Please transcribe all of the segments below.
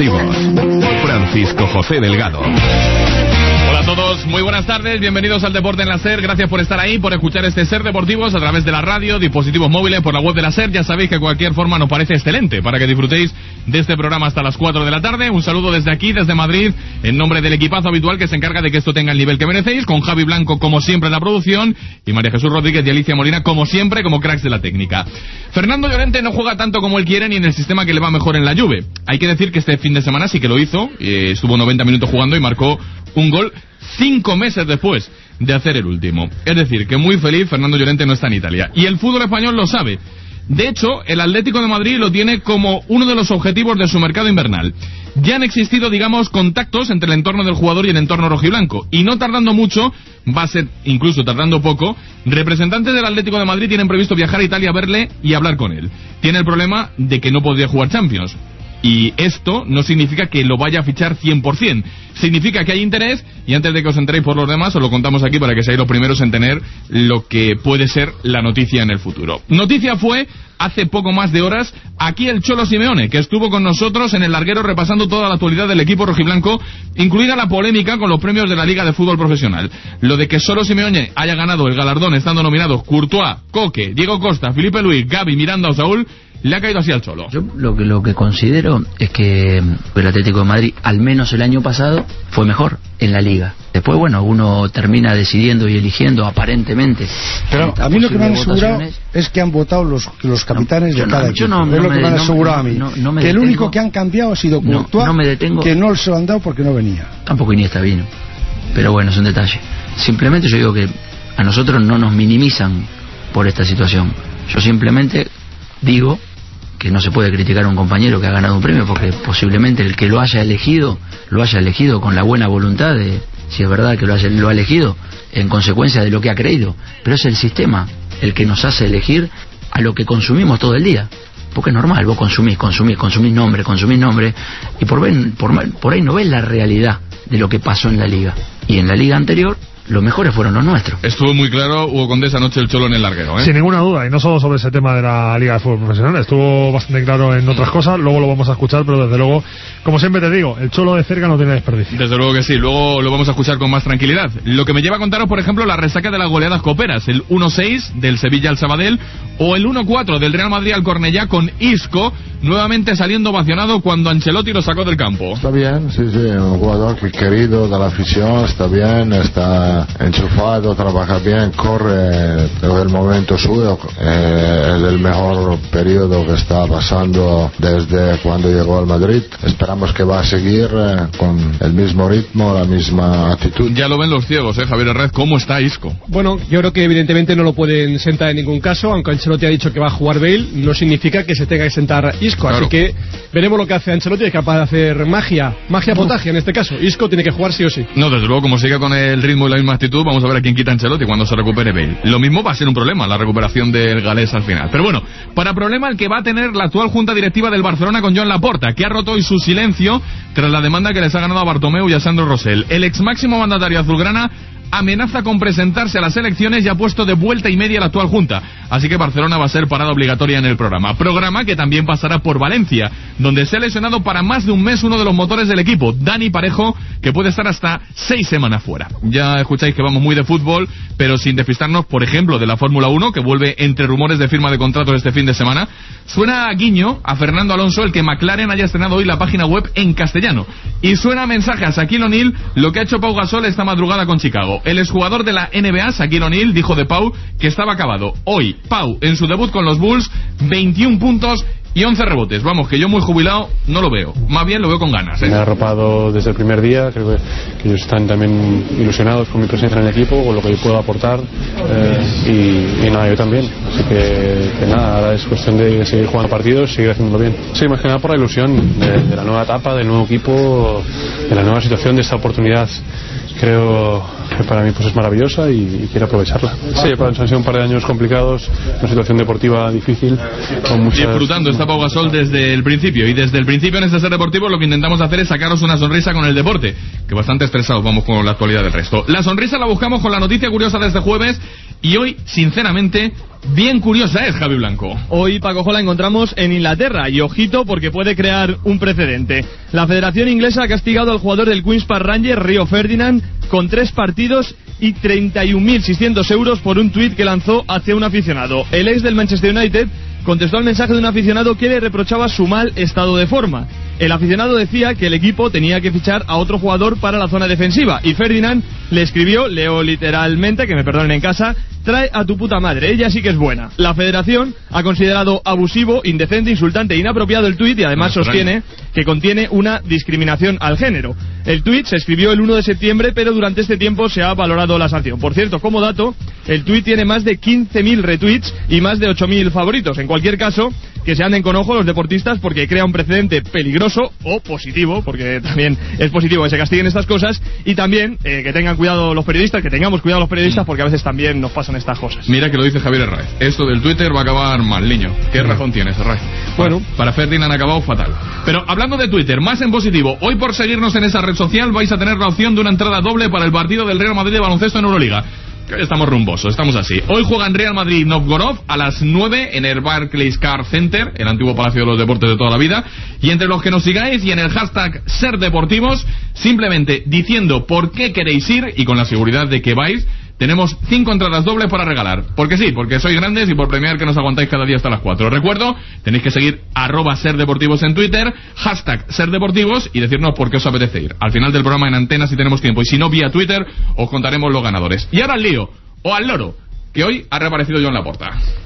Deportivos, Francisco José Delgado. Hola a todos, muy buenas tardes, bienvenidos al Deporte en la SER, gracias por estar ahí, por escuchar este SER Deportivos a través de la radio, dispositivos móviles, por la web de la SER. Ya sabéis que de cualquier forma nos parece excelente para que disfrutéis de este programa hasta las 4 de la tarde. Un saludo desde aquí, desde Madrid, en nombre del equipazo habitual que se encarga de que esto tenga el nivel que merecéis, con Javi Blanco como siempre en la producción y María Jesús Rodríguez y Alicia Molina como siempre como cracks de la técnica. Fernando Llorente no juega tanto como él quiere ni en el sistema que le va mejor en la Juve. Hay que decir que este fin de semana sí que lo hizo, estuvo 90 minutos jugando y marcó un gol 5 meses después de hacer el último. Es decir, que muy feliz Fernando Llorente no está en Italia. Y el fútbol español lo sabe. De hecho, el Atlético de Madrid lo tiene como uno de los objetivos de su mercado invernal. Ya han existido, digamos, contactos entre el entorno del jugador y el entorno rojiblanco. Y no tardando mucho, va a ser incluso tardando poco, representantes del Atlético de Madrid tienen previsto viajar a Italia a verle y hablar con él. Tiene el problema de que no podría jugar Champions. Y esto no significa que lo vaya a fichar 100%. Significa que hay interés, y antes de que os enteréis por los demás, os lo contamos aquí para que seáis los primeros en tener lo que puede ser la noticia en el futuro. Noticia fue, hace poco más de horas, aquí el Cholo Simeone, que estuvo con nosotros en el larguero repasando toda la actualidad del equipo rojiblanco, incluida la polémica con los premios de la Liga de Fútbol Profesional. Lo de que solo Simeone haya ganado el galardón estando nominados Courtois, Coque, Diego Costa, Felipe Luis, Gavi, Miranda o Saúl, le ha caído así al Cholo. Yo lo que considero es que el Atlético de Madrid, al menos el año pasado, fue mejor en la Liga. Después, bueno, uno termina decidiendo y eligiendo aparentemente. Pero a mí lo que me han asegurado es que han votado los capitanes de cada equipo. Es lo que me han asegurado a mí. Que el único que han cambiado ha sido Courtois, que no se lo han dado porque no venía. Tampoco Iniesta vino. Pero bueno, es un detalle. Simplemente yo digo que a nosotros no nos minimizan por esta situación. Yo simplemente digo que no se puede criticar a un compañero que ha ganado un premio porque posiblemente el que lo haya elegido con la buena voluntad de, si es verdad que lo ha elegido en consecuencia de lo que ha creído, pero es el sistema el que nos hace elegir a lo que consumimos todo el día, porque es normal, vos consumís nombre y por ahí no ves la realidad de lo que pasó en la Liga, y en la Liga anterior los mejores fueron los nuestros. Estuvo muy claro Hugo Condés anoche el Cholo en el larguero, ¿eh? Sin ninguna duda, y no solo sobre ese tema de la Liga de Fútbol Profesional, estuvo bastante claro en otras cosas, luego lo vamos a escuchar, pero desde luego, como siempre te digo, el Cholo de cerca no tiene desperdicio. Desde luego que sí, luego lo vamos a escuchar con más tranquilidad. Lo que me lleva a contaros, por ejemplo, la resaca de las goleadas coperas, el 1-6 del Sevilla al Sabadell, o el 1-4 del Real Madrid al Cornellá, con Isco nuevamente saliendo ovacionado cuando Ancelotti lo sacó del campo. Está bien, sí, un jugador que querido de la afición, está bien, está enchufado, trabaja bien, corre, pero el momento suyo es el mejor periodo que está pasando desde cuando llegó al Madrid. Esperamos que va a seguir con el mismo ritmo, la misma actitud. Ya lo ven los ciegos, Javier Herrez, ¿cómo está Isco? Bueno, yo creo que evidentemente no lo pueden sentar en ningún caso, aunque Ancelotti ha dicho que va a jugar Bale, no significa que se tenga que sentar Isco, claro. Así que veremos lo que hace Ancelotti, es capaz de hacer magia potagia en este caso. Isco tiene que jugar sí o sí. No, desde luego, como siga con el ritmo y la misma actitud, vamos a ver a quién quita Ancelotti cuando se recupere Bale. Lo mismo va a ser un problema, la recuperación del galés al final. Pero bueno, para problema el que va a tener la actual junta directiva del Barcelona con Joan Laporta, que ha roto hoy su silencio tras la demanda que les ha ganado a Bartomeu y a Sandro Rosell. El ex máximo mandatario azulgrana amenaza con presentarse a las elecciones y ha puesto de vuelta y media la actual junta. Así que Barcelona va a ser parada obligatoria en el programa. Programa que también pasará por Valencia, donde se ha lesionado para más de un mes uno de los motores del equipo, Dani Parejo, que puede estar hasta 6 semanas fuera. Ya escucháis que vamos muy de fútbol, pero sin despistarnos, por ejemplo, de la Fórmula 1, que vuelve entre rumores de firma de contratos este fin de semana. Suena a guiño a Fernando Alonso el que McLaren haya estrenado hoy la página web en castellano. Y suena mensaje a Shaquille O'Neal lo que ha hecho Pau Gasol esta madrugada con Chicago. El exjugador de la NBA, Shaquille O'Neal, dijo de Pau que estaba acabado. Hoy, Pau, en su debut con los Bulls, 21 puntos y 11 rebotes. Vamos, que yo muy jubilado no lo veo. Más bien lo veo con ganas, ¿eh? Me ha arropado desde el primer día. Creo que ellos están también ilusionados con mi presencia en el equipo, con lo que yo puedo aportar. Y nada, yo también. Así que nada, ahora es cuestión de seguir jugando partidos, seguir haciéndolo bien. Sí, más que nada por la ilusión de la nueva etapa, del nuevo equipo, de la nueva situación, de esta oportunidad. Creo que para mí pues es maravillosa y quiero aprovecharla. Sí, han sido un par de años complicados, una situación deportiva difícil, con muchas... Disfrutando está Pau Gasol desde el principio, y desde el principio en este SER Deportivo lo que intentamos hacer es sacaros una sonrisa con el deporte, que bastante estresados vamos con la actualidad del resto. La sonrisa la buscamos con la noticia curiosa de este jueves, y hoy, sinceramente, bien curiosa es, Javi Blanco. Hoy, Paco, la encontramos en Inglaterra, y ojito porque puede crear un precedente. La Federación Inglesa ha castigado al jugador del Queen's Park Rangers, Rio Ferdinand, con 3 partidos y 31.600 euros por un tuit que lanzó hacia un aficionado. El ex del Manchester United contestó al mensaje de un aficionado que le reprochaba su mal estado de forma. El aficionado decía que el equipo tenía que fichar a otro jugador para la zona defensiva, y Ferdinand le escribió, leo literalmente, que me perdonen en casa: trae a tu puta madre, ella sí que es buena. La federación ha considerado abusivo, indecente, insultante e inapropiado el tuit, y además sostiene que contiene una discriminación al género. El tuit se escribió el 1 de septiembre, pero durante este tiempo se ha valorado la sanción. Por cierto, como dato, el tuit tiene más de 15.000 retweets y más de 8.000 favoritos. En cualquier caso, que se anden con ojo los deportistas, porque crea un precedente peligroso, o positivo, porque también es positivo que se castiguen estas cosas, y también que tengan cuidado los periodistas, que tengamos cuidado los periodistas, porque a veces también nos pasan estas cosas. Mira que lo dice Javier Herráez, esto del Twitter va a acabar mal, niño. ¿Qué razón tienes, Herráez? Bueno, para Ferdinand ha acabado fatal. Pero hablando de Twitter, más en positivo, hoy por seguirnos en esa red social vais a tener la opción de una entrada doble para el partido del Real Madrid de baloncesto en Euroliga. Estamos rumbosos, estamos así. Hoy juegan Real Madrid Novgorod a las 9 en el Barclays Car Center, el antiguo Palacio de los Deportes de toda la vida. Y entre los que nos sigáis y en el hashtag SerDeportivos, simplemente diciendo por qué queréis ir y con la seguridad de que vais, tenemos 5 entradas dobles para regalar. Porque sí, porque sois grandes y por premiar que nos aguantáis cada día hasta las 4. Recuerdo, tenéis que seguir @SerDeportivos en Twitter, hashtag SerDeportivos, y decirnos por qué os apetece ir. Al final del programa en antena, si tenemos tiempo, y si no, vía Twitter, os contaremos los ganadores. Y ahora al lío, o al loro, que hoy ha reaparecido Joan Laporta.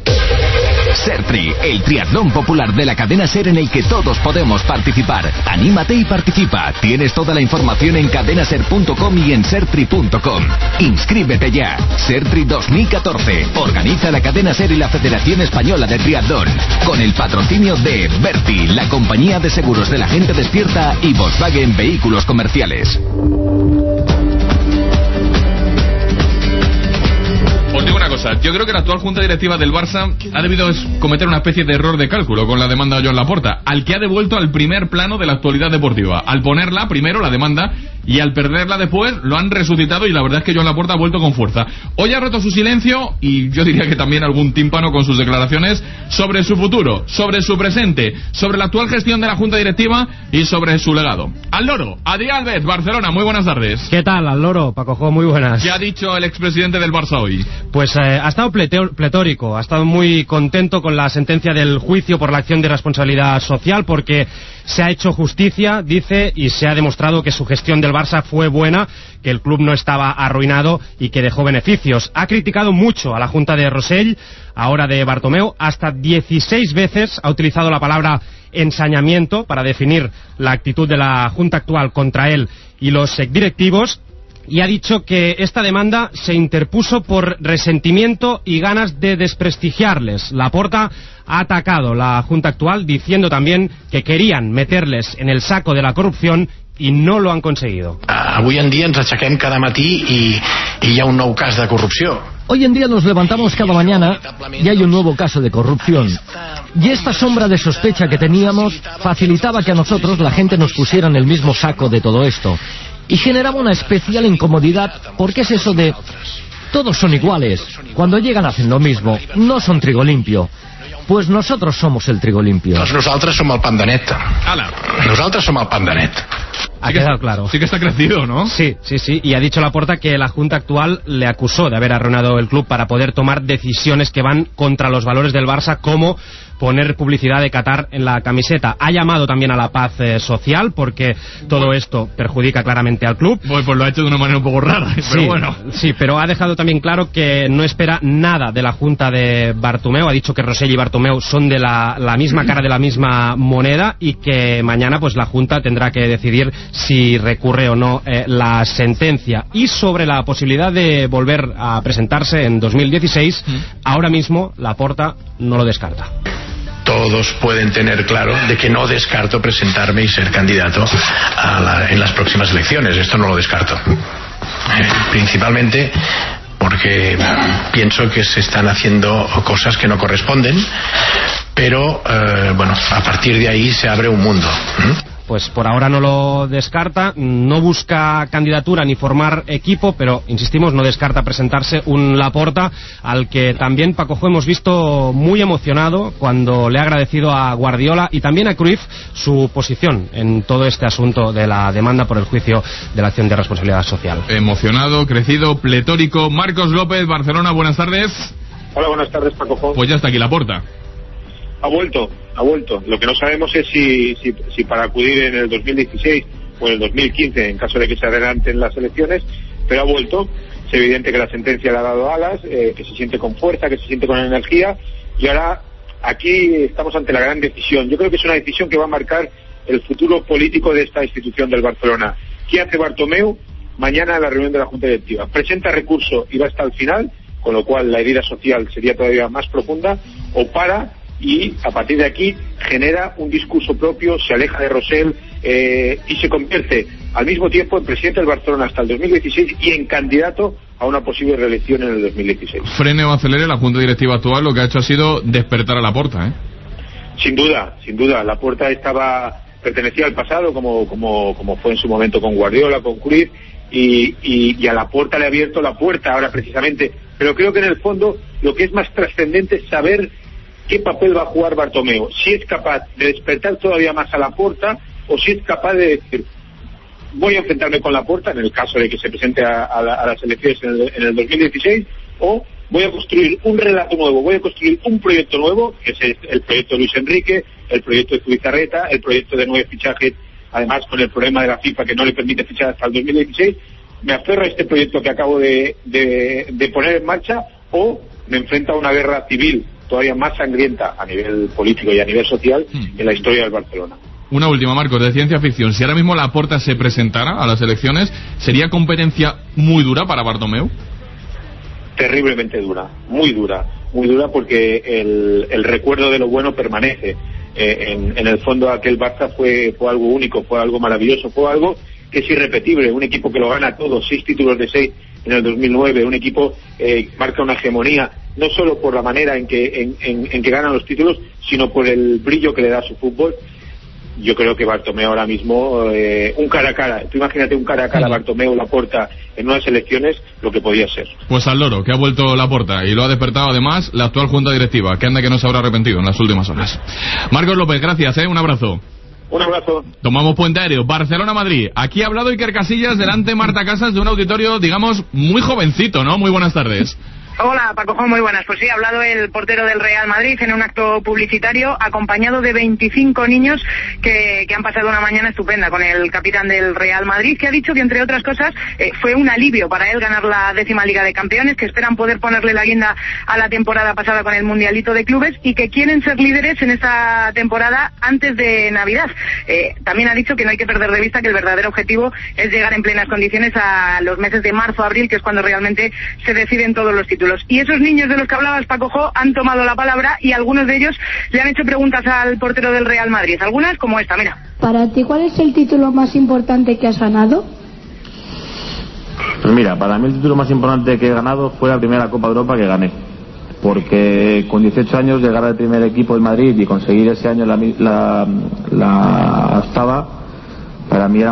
Sertri, el triatlón popular de la cadena SER en el que todos podemos participar. Anímate y participa. Tienes toda la información en cadenaser.com y en sertri.com. Inscríbete ya. Sertri 2014. Organiza la cadena SER y la Federación Española de Triatlón. Con el patrocinio de Berti, la compañía de seguros de la gente despierta, y Volkswagen Vehículos Comerciales. Os digo una cosa, yo creo que la actual junta directiva del Barça ha debido cometer una especie de error de cálculo con la demanda de Joan Laporta, al que ha devuelto al primer plano de la actualidad deportiva. Al ponerla primero, la demanda, y al perderla después, lo han resucitado, y la verdad es que Joan Laporta ha vuelto con fuerza. Hoy ha roto su silencio, y yo diría que también algún tímpano, con sus declaraciones sobre su futuro, sobre su presente, sobre la actual gestión de la junta directiva y sobre su legado. Al loro, Adri Alves, Barcelona, muy buenas tardes. ¿Qué tal, al loro, Paco? Muy buenas. ¿Qué ha dicho el expresidente del Barça hoy? Pues ha estado pletórico, ha estado muy contento con la sentencia del juicio por la acción de responsabilidad social, porque se ha hecho justicia, dice, y se ha demostrado que su gestión del Barça fue buena, que el club no estaba arruinado y que dejó beneficios. Ha criticado mucho a la junta de Rosell, ahora de Bartomeu, hasta 16 veces ha utilizado la palabra ensañamiento para definir la actitud de la junta actual contra él y los directivos. Y ha dicho que esta demanda se interpuso por resentimiento y ganas de desprestigiarles. Laporta ha atacado la junta actual, diciendo también que querían meterles en el saco de la corrupción y no lo han conseguido. Avui en día ens aixequem cada matí y hi ha un nou cas de corrupció. Hoy en día nos levantamos cada mañana y hay un nuevo caso de corrupción. Y esta sombra de sospecha que teníamos facilitaba que a nosotros la gente nos pusiera en el mismo saco de todo esto. Y generaba una especial incomodidad, porque es eso de todos son iguales, cuando llegan hacen lo mismo, no son trigo limpio. Pues nosotros somos el trigo limpio. Nosaltres som el pan de net. Nosaltres som el pan de net. Ha quedado claro. Sí que está crecido, ¿no? Sí. Y ha dicho Laporta que la junta actual le acusó de haber arruinado el club para poder tomar decisiones que van contra los valores del Barça, como poner publicidad de Qatar en la camiseta. Ha llamado también a la paz social, porque todo esto perjudica claramente al club. Pues lo ha hecho de una manera un poco rara, pero bueno. Sí, pero ha dejado también claro que no espera nada de la junta de Bartomeu. Ha dicho que Rosell y Bartomeu son de la misma cara de la misma moneda, y que mañana pues la junta tendrá que decidir si recurre o no la sentencia. Y sobre la posibilidad de volver a presentarse en 2016, ahora mismo Laporta no lo descarta. Todos pueden tener claro de que no descarto presentarme y ser candidato en las próximas elecciones. Esto no lo descarto. Principalmente porque pienso que se están haciendo cosas que no corresponden, pero a partir de ahí se abre un mundo. pues por ahora no lo descarta, no busca candidatura ni formar equipo, pero insistimos, no descarta presentarse un Laporta al que también Paco hemos visto muy emocionado cuando le ha agradecido a Guardiola y también a Cruyff su posición en todo este asunto de la demanda por el juicio de la acción de responsabilidad social. Emocionado, crecido, pletórico. Marcos López, Barcelona, buenas tardes. Hola, buenas tardes, Paco. Pues ya está aquí Laporta. Ha vuelto. Lo que no sabemos es si para acudir en el 2016 o en el 2015, en caso de que se adelanten las elecciones, pero ha vuelto. Es evidente que la sentencia le ha dado alas, que se siente con fuerza, que se siente con energía, y ahora aquí estamos ante la gran decisión. Yo creo que es una decisión que va a marcar el futuro político de esta institución del Barcelona. ¿Qué hace Bartomeu mañana en la reunión de la Junta Directiva? Presenta recurso y va hasta el final, con lo cual la herida social sería todavía más profunda, o para y a partir de aquí genera un discurso propio, se aleja de Rosell y se convierte al mismo tiempo en presidente del Barcelona hasta el 2016 y en candidato a una posible reelección en el 2016. Frene o acelere, la Junta Directiva actual lo que ha hecho ha sido despertar a Laporta, ¿eh? Sin duda, Laporta pertenecía al pasado como fue en su momento con Guardiola, con Cruyff, y a Laporta le ha abierto la puerta ahora precisamente, pero creo que en el fondo lo que es más trascendente es saber qué papel va a jugar Bartomeu, si es capaz de despertar todavía más a Laporta o si es capaz de decir voy a enfrentarme con Laporta en el caso de que se presente a las elecciones en el 2016, o voy a construir un relato nuevo, voy a construir un proyecto nuevo, que es el proyecto de Luis Enrique, el proyecto de Zubizarreta, el proyecto de 9 fichajes, además con el problema de la FIFA que no le permite fichar hasta el 2016, me aferro a este proyecto que acabo de poner en marcha, o me enfrento a una guerra civil todavía más sangrienta a nivel político y a nivel social en la historia del Barcelona. Una última, Marcos, de ciencia ficción. Si ahora mismo Laporta se presentara a las elecciones, ¿sería competencia muy dura para Bartomeu? Terriblemente dura, muy dura porque el recuerdo de lo bueno permanece. En el fondo aquel Barça fue algo único, fue algo maravilloso, fue algo que es irrepetible, un equipo que lo gana todo, 6 títulos de 6 en el 2009, un equipo que marca una hegemonía, no solo por la manera en que ganan los títulos, sino por el brillo que le da a su fútbol. Yo creo que Bartomeu ahora mismo, un cara a cara, tú imagínate un cara a cara Bartomeu Laporta en unas elecciones, lo que podía ser. Pues al loro, que ha vuelto Laporta y lo ha despertado además la actual Junta Directiva, que anda que no se habrá arrepentido en las últimas horas. Marcos López, gracias, un abrazo. Un abrazo. Tomamos puente aéreo, Barcelona-Madrid. Aquí ha hablado Iker Casillas, delante Marta Casas, de un auditorio, digamos, muy jovencito, ¿no? Muy buenas tardes. Hola, Paco, muy buenas. Pues sí, ha hablado el portero del Real Madrid en un acto publicitario acompañado de 25 niños que han pasado una mañana estupenda con el capitán del Real Madrid, que ha dicho que, entre otras cosas, fue un alivio para él ganar la 10ª Liga de Campeones, que esperan poder ponerle la guinda a la temporada pasada con el Mundialito de Clubes y que quieren ser líderes en esta temporada antes de Navidad. También ha dicho que no hay que perder de vista que el verdadero objetivo es llegar en plenas condiciones a los meses de marzo-abril, que es cuando realmente se deciden todos los títulos. Y esos niños de los que hablabas, Paco, han tomado la palabra y algunos de ellos le han hecho preguntas al portero del Real Madrid. Algunas como esta, mira. Para ti, ¿cuál es el título más importante que has ganado? Pues mira, para mí el título más importante que he ganado fue la primera Copa de Europa que gané. Porque con 18 años llegar al primer equipo del Madrid y conseguir ese año la octava, para mí era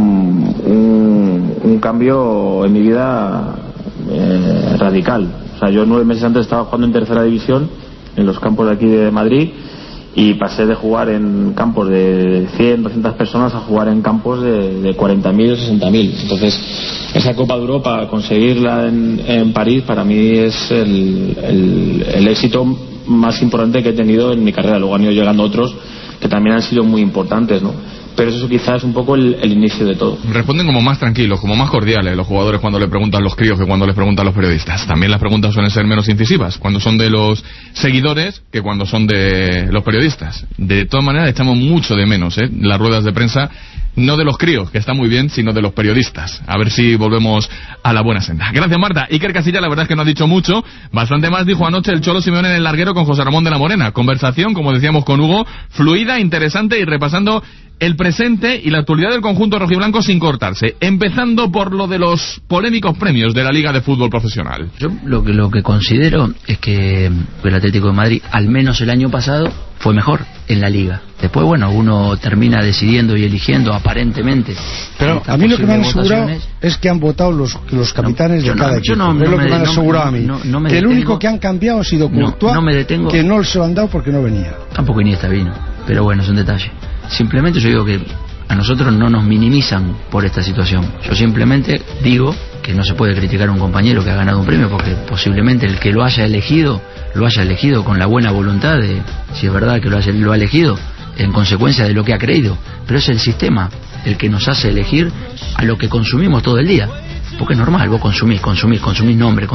un cambio en mi vida radical. O sea, yo 9 meses antes estaba jugando en tercera división en los campos de aquí de Madrid y pasé de jugar en campos de 100, 200 personas a jugar en campos de 40.000 o 60.000. Entonces, esa Copa de Europa, conseguirla en París, para mí es el éxito más importante que he tenido en mi carrera. Luego han ido llegando otros que también han sido muy importantes, ¿no? Pero eso quizás es un poco el inicio de todo. Responden como más tranquilos, como más cordiales los jugadores cuando le preguntan a los críos que cuando les preguntan a los periodistas. También las preguntas suelen ser menos incisivas cuando son de los seguidores que cuando son de los periodistas. De todas maneras echamos mucho de menos las ruedas de prensa, no de los críos, que está muy bien, sino de los periodistas. A ver si volvemos a la buena senda. Gracias, Marta. Iker Casillas la verdad es que no ha dicho mucho. Bastante más dijo anoche el Cholo Simeone en el larguero con José Ramón de la Morena. Conversación, como decíamos con Hugo, fluida, interesante y repasando el presente y la actualidad del conjunto rojiblanco sin cortarse, empezando por lo de los polémicos premios de la Liga de Fútbol Profesional. Yo lo que considero es que el Atlético de Madrid, al menos el año pasado, fue mejor en la Liga. Después, bueno, uno termina decidiendo y eligiendo aparentemente. Pero a mí lo que me han asegurado es que han votado los capitanes de cada equipo. Es lo que me han asegurado a mí. Que el único que han cambiado ha sido Courtois, que no se lo han dado porque no venía. Tampoco Iniesta vino, pero bueno, es un detalle. Simplemente yo digo que a nosotros no nos minimizan por esta situación. Yo simplemente digo que no se puede criticar a un compañero que ha ganado un premio, porque posiblemente el que lo haya elegido con la buena voluntad de, si es verdad que lo ha elegido, en consecuencia de lo que ha creído. Pero es el sistema el que nos hace elegir a lo que consumimos todo el día. Porque es normal, vos consumís nombre,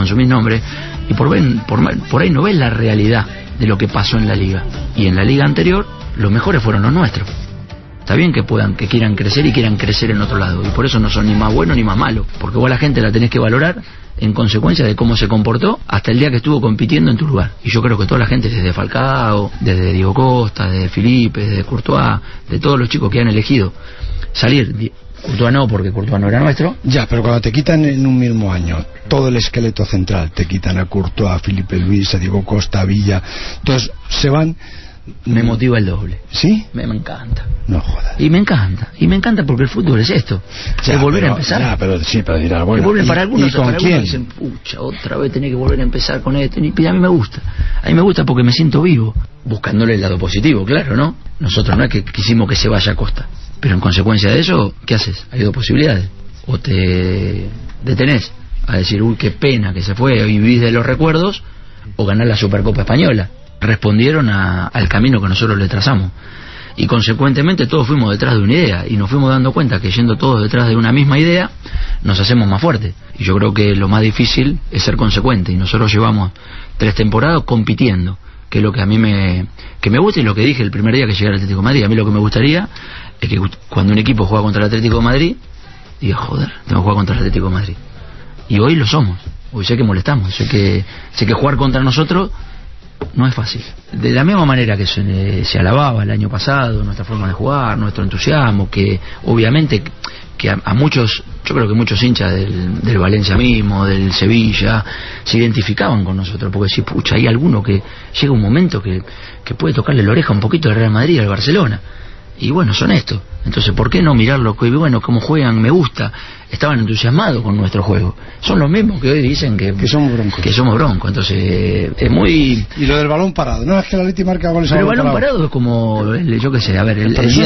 y por ahí no ves la realidad de lo que pasó en la liga. Y en la liga anterior, los mejores fueron los nuestros. Está bien que quieran crecer y quieran crecer en otro lado, y por eso no son ni más buenos ni más malos, porque vos a la gente la tenés que valorar en consecuencia de cómo se comportó hasta el día que estuvo compitiendo en tu lugar. Y yo creo que toda la gente, desde Falcao, desde Diego Costa, desde Felipe, desde Courtois, de todos los chicos que han elegido salir, Courtois no, porque Courtois no era nuestro. Ya, pero cuando te quitan en un mismo año todo el esqueleto central, te quitan a Courtois, a Felipe Luis, a Diego Costa, a Villa, entonces se van. Me motiva el doble. ¿Sí? Me encanta. No jodas. Y me encanta porque el fútbol es esto. Ya, es volver a empezar. Ya, pero dirá, bueno. Para algunos, ¿y con para quién? Algunos dicen, pucha, otra vez tenés que volver a empezar con esto. Y a mí me gusta. A mí me gusta porque me siento vivo. Buscándole el lado positivo, claro, ¿no? Nosotros no es que quisimos que se vaya a Costa. Pero en consecuencia de eso, ¿qué haces? Hay dos posibilidades. O te detenés a decir, uy, qué pena que se fue, y vivís de los recuerdos, o ganar la Supercopa Española. Respondieron al camino que nosotros le trazamos, y consecuentemente todos fuimos detrás de una idea, y nos fuimos dando cuenta que yendo todos detrás de una misma idea nos hacemos más fuertes. Y yo creo que lo más difícil es ser consecuente, y nosotros llevamos 3 temporadas compitiendo, que es lo que a mí me gusta, y lo que dije el primer día que llegué al Atlético de Madrid. A mí lo que me gustaría es que cuando un equipo juega contra el Atlético de Madrid diga, joder, tengo que jugar contra el Atlético de Madrid. Y hoy lo somos, hoy sé que molestamos, sé que jugar contra nosotros no es fácil. De la misma manera que se alababa el año pasado nuestra forma de jugar, nuestro entusiasmo, que obviamente que a muchos, yo creo que muchos hinchas del Valencia mismo, del Sevilla, se identificaban con nosotros, porque si pucha, hay alguno que llega un momento que puede tocarle la oreja un poquito al Real Madrid, al Barcelona. Y bueno, son estos. Entonces, ¿por qué no mirarlo? Que bueno, cómo juegan, me gusta. Estaban entusiasmados con nuestro juego. Son los mismos que hoy dicen que somos broncos. Entonces, es muy... Y lo del balón parado. No es que la Leti marca goles a balón parado. Pero el balón parado es como, yo qué sé, a ver...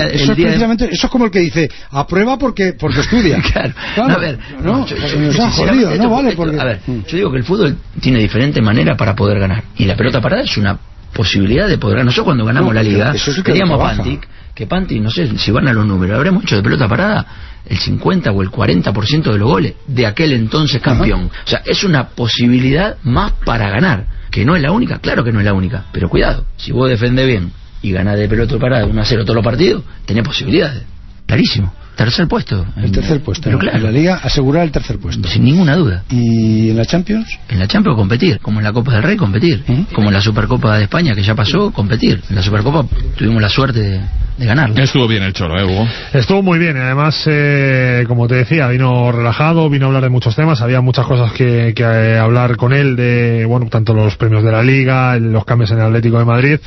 Eso es como el que dice, aprueba porque estudia. Claro. A ver, no, nos ha jodido, no vale porque... A ver, yo digo que el fútbol tiene diferentes maneras para poder ganar. Y la pelota parada es una posibilidad de poder ganar. Nosotros cuando ganamos la Liga, teníamos Pantic, que Pantic, no sé si van a los números, habremos hecho de pelota parada el 50 o el 40% de los goles de aquel entonces campeón. O sea, es una posibilidad más para ganar, que no es la única, claro que no es la única, pero cuidado, si vos defendés bien y ganás de pelota parada 1-0 todos los partidos, tenés posibilidades, clarísimo. Tercer puesto. El tercer puesto. Pero claro, en la Liga asegurar el tercer puesto. Sin ninguna duda. ¿Y en la Champions? En la Champions competir, como en la Copa del Rey competir, como en la Supercopa de España que ya pasó, competir. En la Supercopa tuvimos la suerte de ganarla. Estuvo bien el Cholo, Hugo. Estuvo muy bien, además, como te decía, vino relajado, vino a hablar de muchos temas, había muchas cosas que hablar con él, de, bueno, tanto los premios de la Liga, los cambios en el Atlético de Madrid,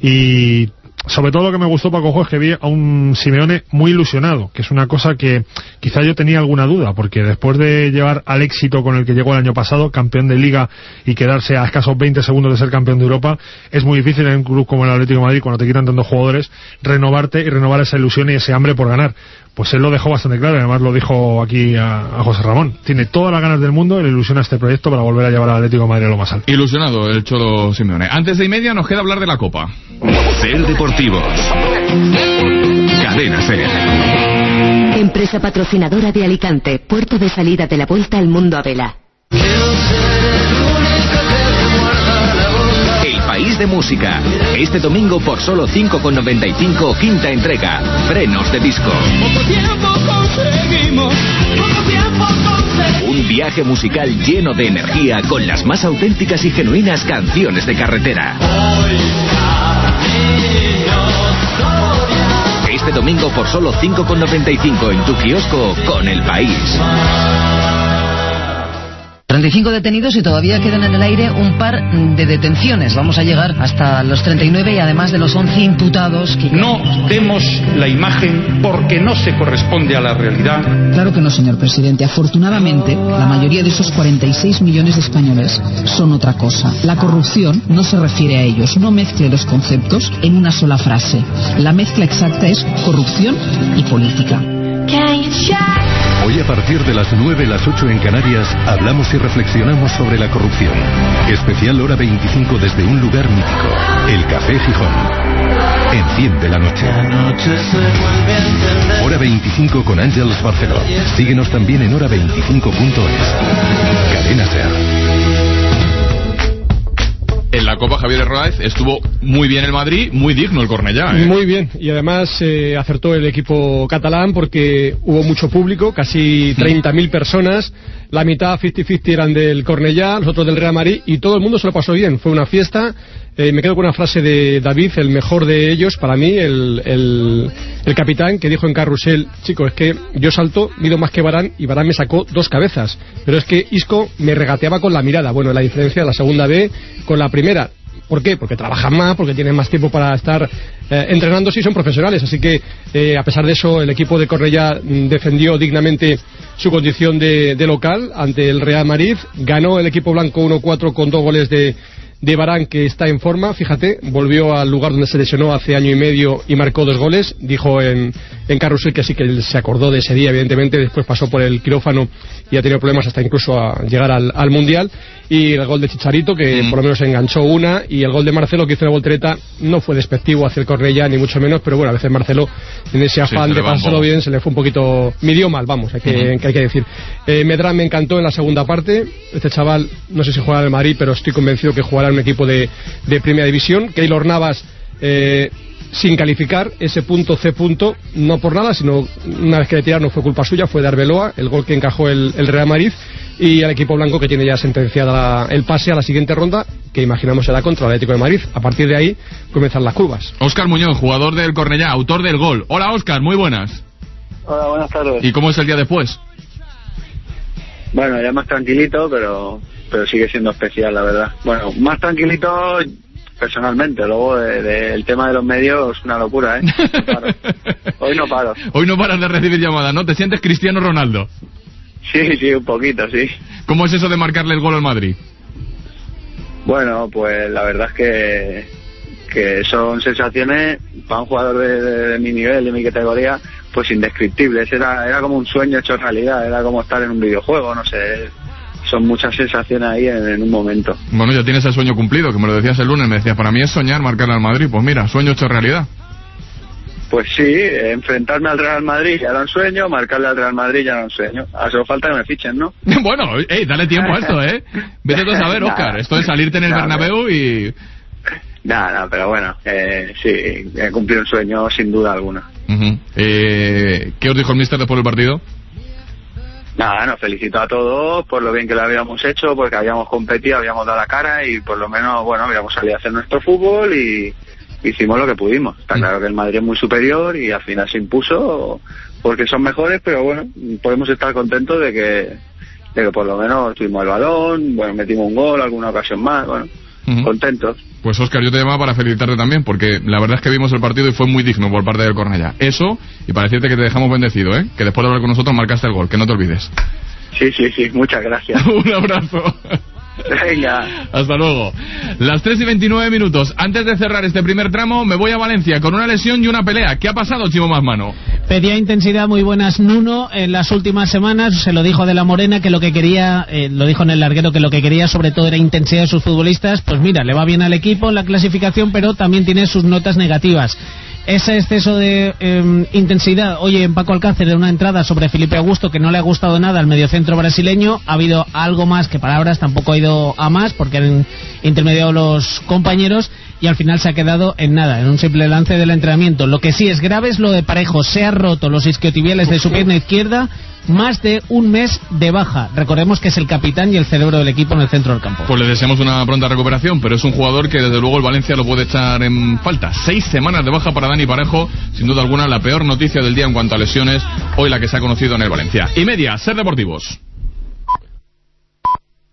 y sobre todo lo que me gustó, Paco, es que vi a un Simeone muy ilusionado, que es una cosa que quizá yo tenía alguna duda, porque después de llevar al éxito con el que llegó el año pasado, campeón de Liga, y quedarse a escasos 20 segundos de ser campeón de Europa, es muy difícil en un club como el Atlético de Madrid, cuando te quitan tantos jugadores, renovarte y renovar esa ilusión y ese hambre por ganar. Pues él lo dejó bastante claro, y además lo dijo aquí a José Ramón. Tiene todas las ganas del mundo y le ilusiona este proyecto para volver a llevar al Atlético de Madrid a lo más alto. Ilusionado el Cholo Simeone. Antes de 1:30 nos queda hablar de la Copa. Ser Deportivos. Cadena Ser. Empresa patrocinadora de Alicante, puerto de salida de la Vuelta al Mundo a vela. País de Música. Este domingo por solo 5,95, quinta entrega. Frenos de disco. Un viaje musical lleno de energía con las más auténticas y genuinas canciones de carretera. Este domingo por solo 5,95 en tu kiosco con El País. 35 detenidos y todavía quedan en el aire un par de detenciones. Vamos a llegar hasta los 39 y además de los 11 imputados que... No demos la imagen porque no se corresponde a la realidad. Claro que no, señor presidente. Afortunadamente, la mayoría de esos 46 millones de españoles son otra cosa. La corrupción no se refiere a ellos. No mezcle los conceptos en una sola frase. La mezcla exacta es corrupción y política. Hoy a partir de las 9, las 8 en Canarias, hablamos y reflexionamos sobre la corrupción. Especial hora 25 desde un lugar mítico, el Café Gijón. Enciende la noche. Hora 25 con Ángeles Barceló. Síguenos también en hora25.es. Cadena SER. En la Copa Javier Herráez estuvo muy bien el Madrid, muy digno el Cornellá, ¿eh? Muy bien, y además acertó el equipo catalán porque hubo mucho público, casi 30.000 personas, la mitad 50-50 eran del Cornellá, los otros del Real Madrid, y todo el mundo se lo pasó bien, fue una fiesta. Me quedo con una frase de David, el mejor de ellos, para mí, el capitán, que dijo en Carrusel: chico, es que yo salto, mido más que Varane, y Varane me sacó 2 cabezas, pero es que Isco me regateaba con la mirada. Bueno, la diferencia de la segunda B con la primera. ¿Por qué? Porque trabajan más, porque tienen más tiempo para estar entrenándose y son profesionales. Así que, a pesar de eso, el equipo de Cornellá defendió dignamente su condición de local ante el Real Madrid. Ganó el equipo blanco 1-4 con 2 goles de Varane, que está en forma, fíjate, volvió al lugar donde se lesionó hace año y medio y marcó 2 goles. Dijo en Carrusel que sí, que él se acordó de ese día, evidentemente. Después pasó por el quirófano y ha tenido problemas hasta incluso a llegar al Mundial. Y el gol de Chicharito, que por lo menos enganchó una, y el gol de Marcelo, que hizo la voltereta, no fue despectivo hacia el Cornellá, ni mucho menos, pero bueno, a veces Marcelo, en ese afán de pasárselo bien, se le fue un poquito, midió mal, vamos, hay que decir. Medrán me encantó en la segunda parte. Este chaval, no sé si juega en el Madrid, pero estoy convencido que jugará en un equipo de Primera División. Keylor Navas, sin calificar, ese punto C punto, no por nada, sino una vez que le tiraron no fue culpa suya, fue de Arbeloa, el gol que encajó el Real Madrid. Y el equipo blanco, que tiene ya sentenciada el pase a la siguiente ronda, que imaginamos será contra el Atlético de Madrid. A partir de ahí comienzan las curvas. Óscar Muñoz, jugador del Cornellá, autor del gol. Hola, Óscar, muy buenas. Hola, buenas tardes. ¿Y cómo es el día después? Bueno, ya más tranquilito, pero sigue siendo especial, la verdad. Bueno, más tranquilito personalmente, luego el tema de los medios es una locura, ¿eh? No paro. Hoy no paro. Hoy no paras de recibir llamadas, ¿no? ¿Te sientes Cristiano Ronaldo? Sí, un poquito, sí. ¿Cómo es eso de marcarle el gol al Madrid? Bueno, pues la verdad es que son sensaciones para un jugador de mi nivel, de mi categoría, pues indescriptibles. Era como un sueño hecho realidad, era como estar en un videojuego, no sé. Son muchas sensaciones ahí en un momento. Bueno, ya tienes el sueño cumplido, que me lo decías el lunes, me decías, para mí es soñar marcarle al Madrid. Pues mira, sueño hecho realidad. Pues sí, enfrentarme al Real Madrid ya era un sueño, marcarle al Real Madrid ya era un sueño. A eso falta que me fichen, ¿no? Bueno, dale tiempo a esto, ¿eh? Vete tú a saber, Óscar. Esto es salirte en el Bernabéu y... Nada, pero bueno, sí, he cumplido un sueño sin duda alguna. ¿Qué os dijo el míster después del partido? Nada, nos felicito a todos por lo bien que lo habíamos hecho, porque habíamos competido, habíamos dado la cara y por lo menos, bueno, habíamos salido a hacer nuestro fútbol y hicimos lo que pudimos. Está claro que el Madrid es muy superior y al final se impuso porque son mejores, pero bueno, podemos estar contentos de que por lo menos tuvimos el balón, bueno, metimos un gol, alguna ocasión más, bueno, contentos. Pues Óscar, yo te llamaba para felicitarte también, porque la verdad es que vimos el partido y fue muy digno por parte del Cornellá. Eso, y para decirte que te dejamos bendecido, ¿eh? Que después de hablar con nosotros marcaste el gol, que no te olvides. Sí, muchas gracias. Un abrazo. Venga. Hasta luego. Las 3:29. Antes de cerrar este primer tramo, me voy a Valencia con una lesión y una pelea. ¿Qué ha pasado, Chimo Masmano? Pedía intensidad. Muy buenas, Nuno. En las últimas semanas se lo dijo de la Morena, que lo que quería, lo dijo en el larguero, que lo que quería sobre todo era intensidad de sus futbolistas. Pues mira, le va bien al equipo en la clasificación, pero también tiene sus notas negativas. Ese exceso de intensidad. Oye, en Paco Alcácer, de una entrada sobre Felipe Augusto, que no le ha gustado nada al mediocentro brasileño. Ha habido algo más que palabras, tampoco ha ido a más, porque han intermediado los compañeros, y al final se ha quedado en nada, en un simple lance del entrenamiento. Lo que sí es grave es lo de Parejo. Se ha roto los isquiotibiales de su pierna izquierda, más de un mes de baja. Recordemos que es el capitán y el cerebro del equipo en el centro del campo. Pues le deseamos una pronta recuperación, pero es un jugador que desde luego el Valencia lo puede echar en falta. 6 semanas de baja para Dani Parejo, sin duda alguna la peor noticia del día en cuanto a lesiones, hoy la que se ha conocido en el Valencia. Y media, Ser Deportivos.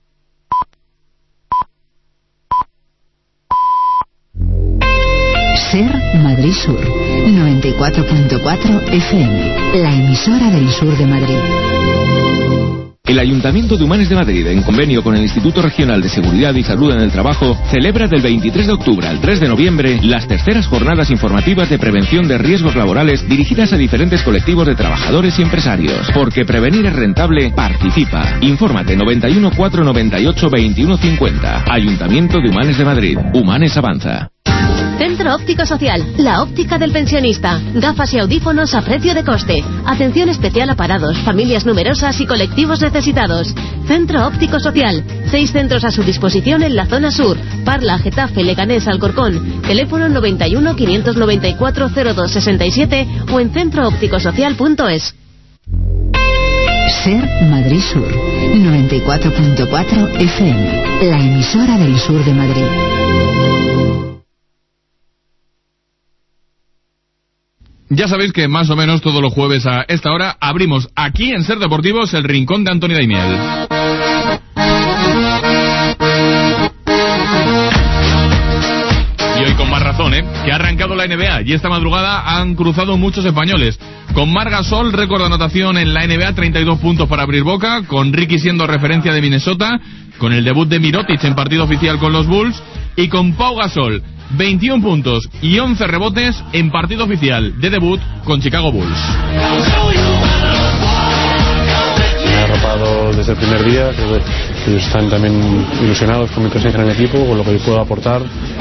Ser Madrid Sur, 94.4 FM, la emisora del sur de Madrid. El Ayuntamiento de Humanes de Madrid, en convenio con el Instituto Regional de Seguridad y Salud en el Trabajo, celebra del 23 de octubre al 3 de noviembre las terceras jornadas informativas de prevención de riesgos laborales dirigidas a diferentes colectivos de trabajadores y empresarios. Porque prevenir es rentable, participa. Infórmate 91 498 2150. Ayuntamiento de Humanes de Madrid. Humanes avanza. Centro Óptico Social, la óptica del pensionista. Gafas y audífonos a precio de coste. Atención especial a parados, familias numerosas y colectivos necesitados. Centro Óptico Social. 6 centros a su disposición en la zona sur. Parla, Getafe, Leganés, Alcorcón. Teléfono 91 594 0267 o en centroópticosocial.es. Ser Madrid Sur, 94.4 FM, la emisora del sur de Madrid. Ya sabéis que más o menos todos los jueves a esta hora abrimos aquí en Ser Deportivos el rincón de Antonio Daimiel. Y hoy con más razón, que ha arrancado la NBA y esta madrugada han cruzado muchos españoles. Con Marc Gasol, récord de anotación en la NBA, 32 puntos para abrir boca, con Ricky siendo referencia de Minnesota, con el debut de Mirotic en partido oficial con los Bulls, y con Pau Gasol, 21 puntos y 11 rebotes en partido oficial de debut con Chicago Bulls. Me ha arropado desde el primer día, creo que ellos están también ilusionados con mi presencia en el equipo, con lo que yo puedo aportar,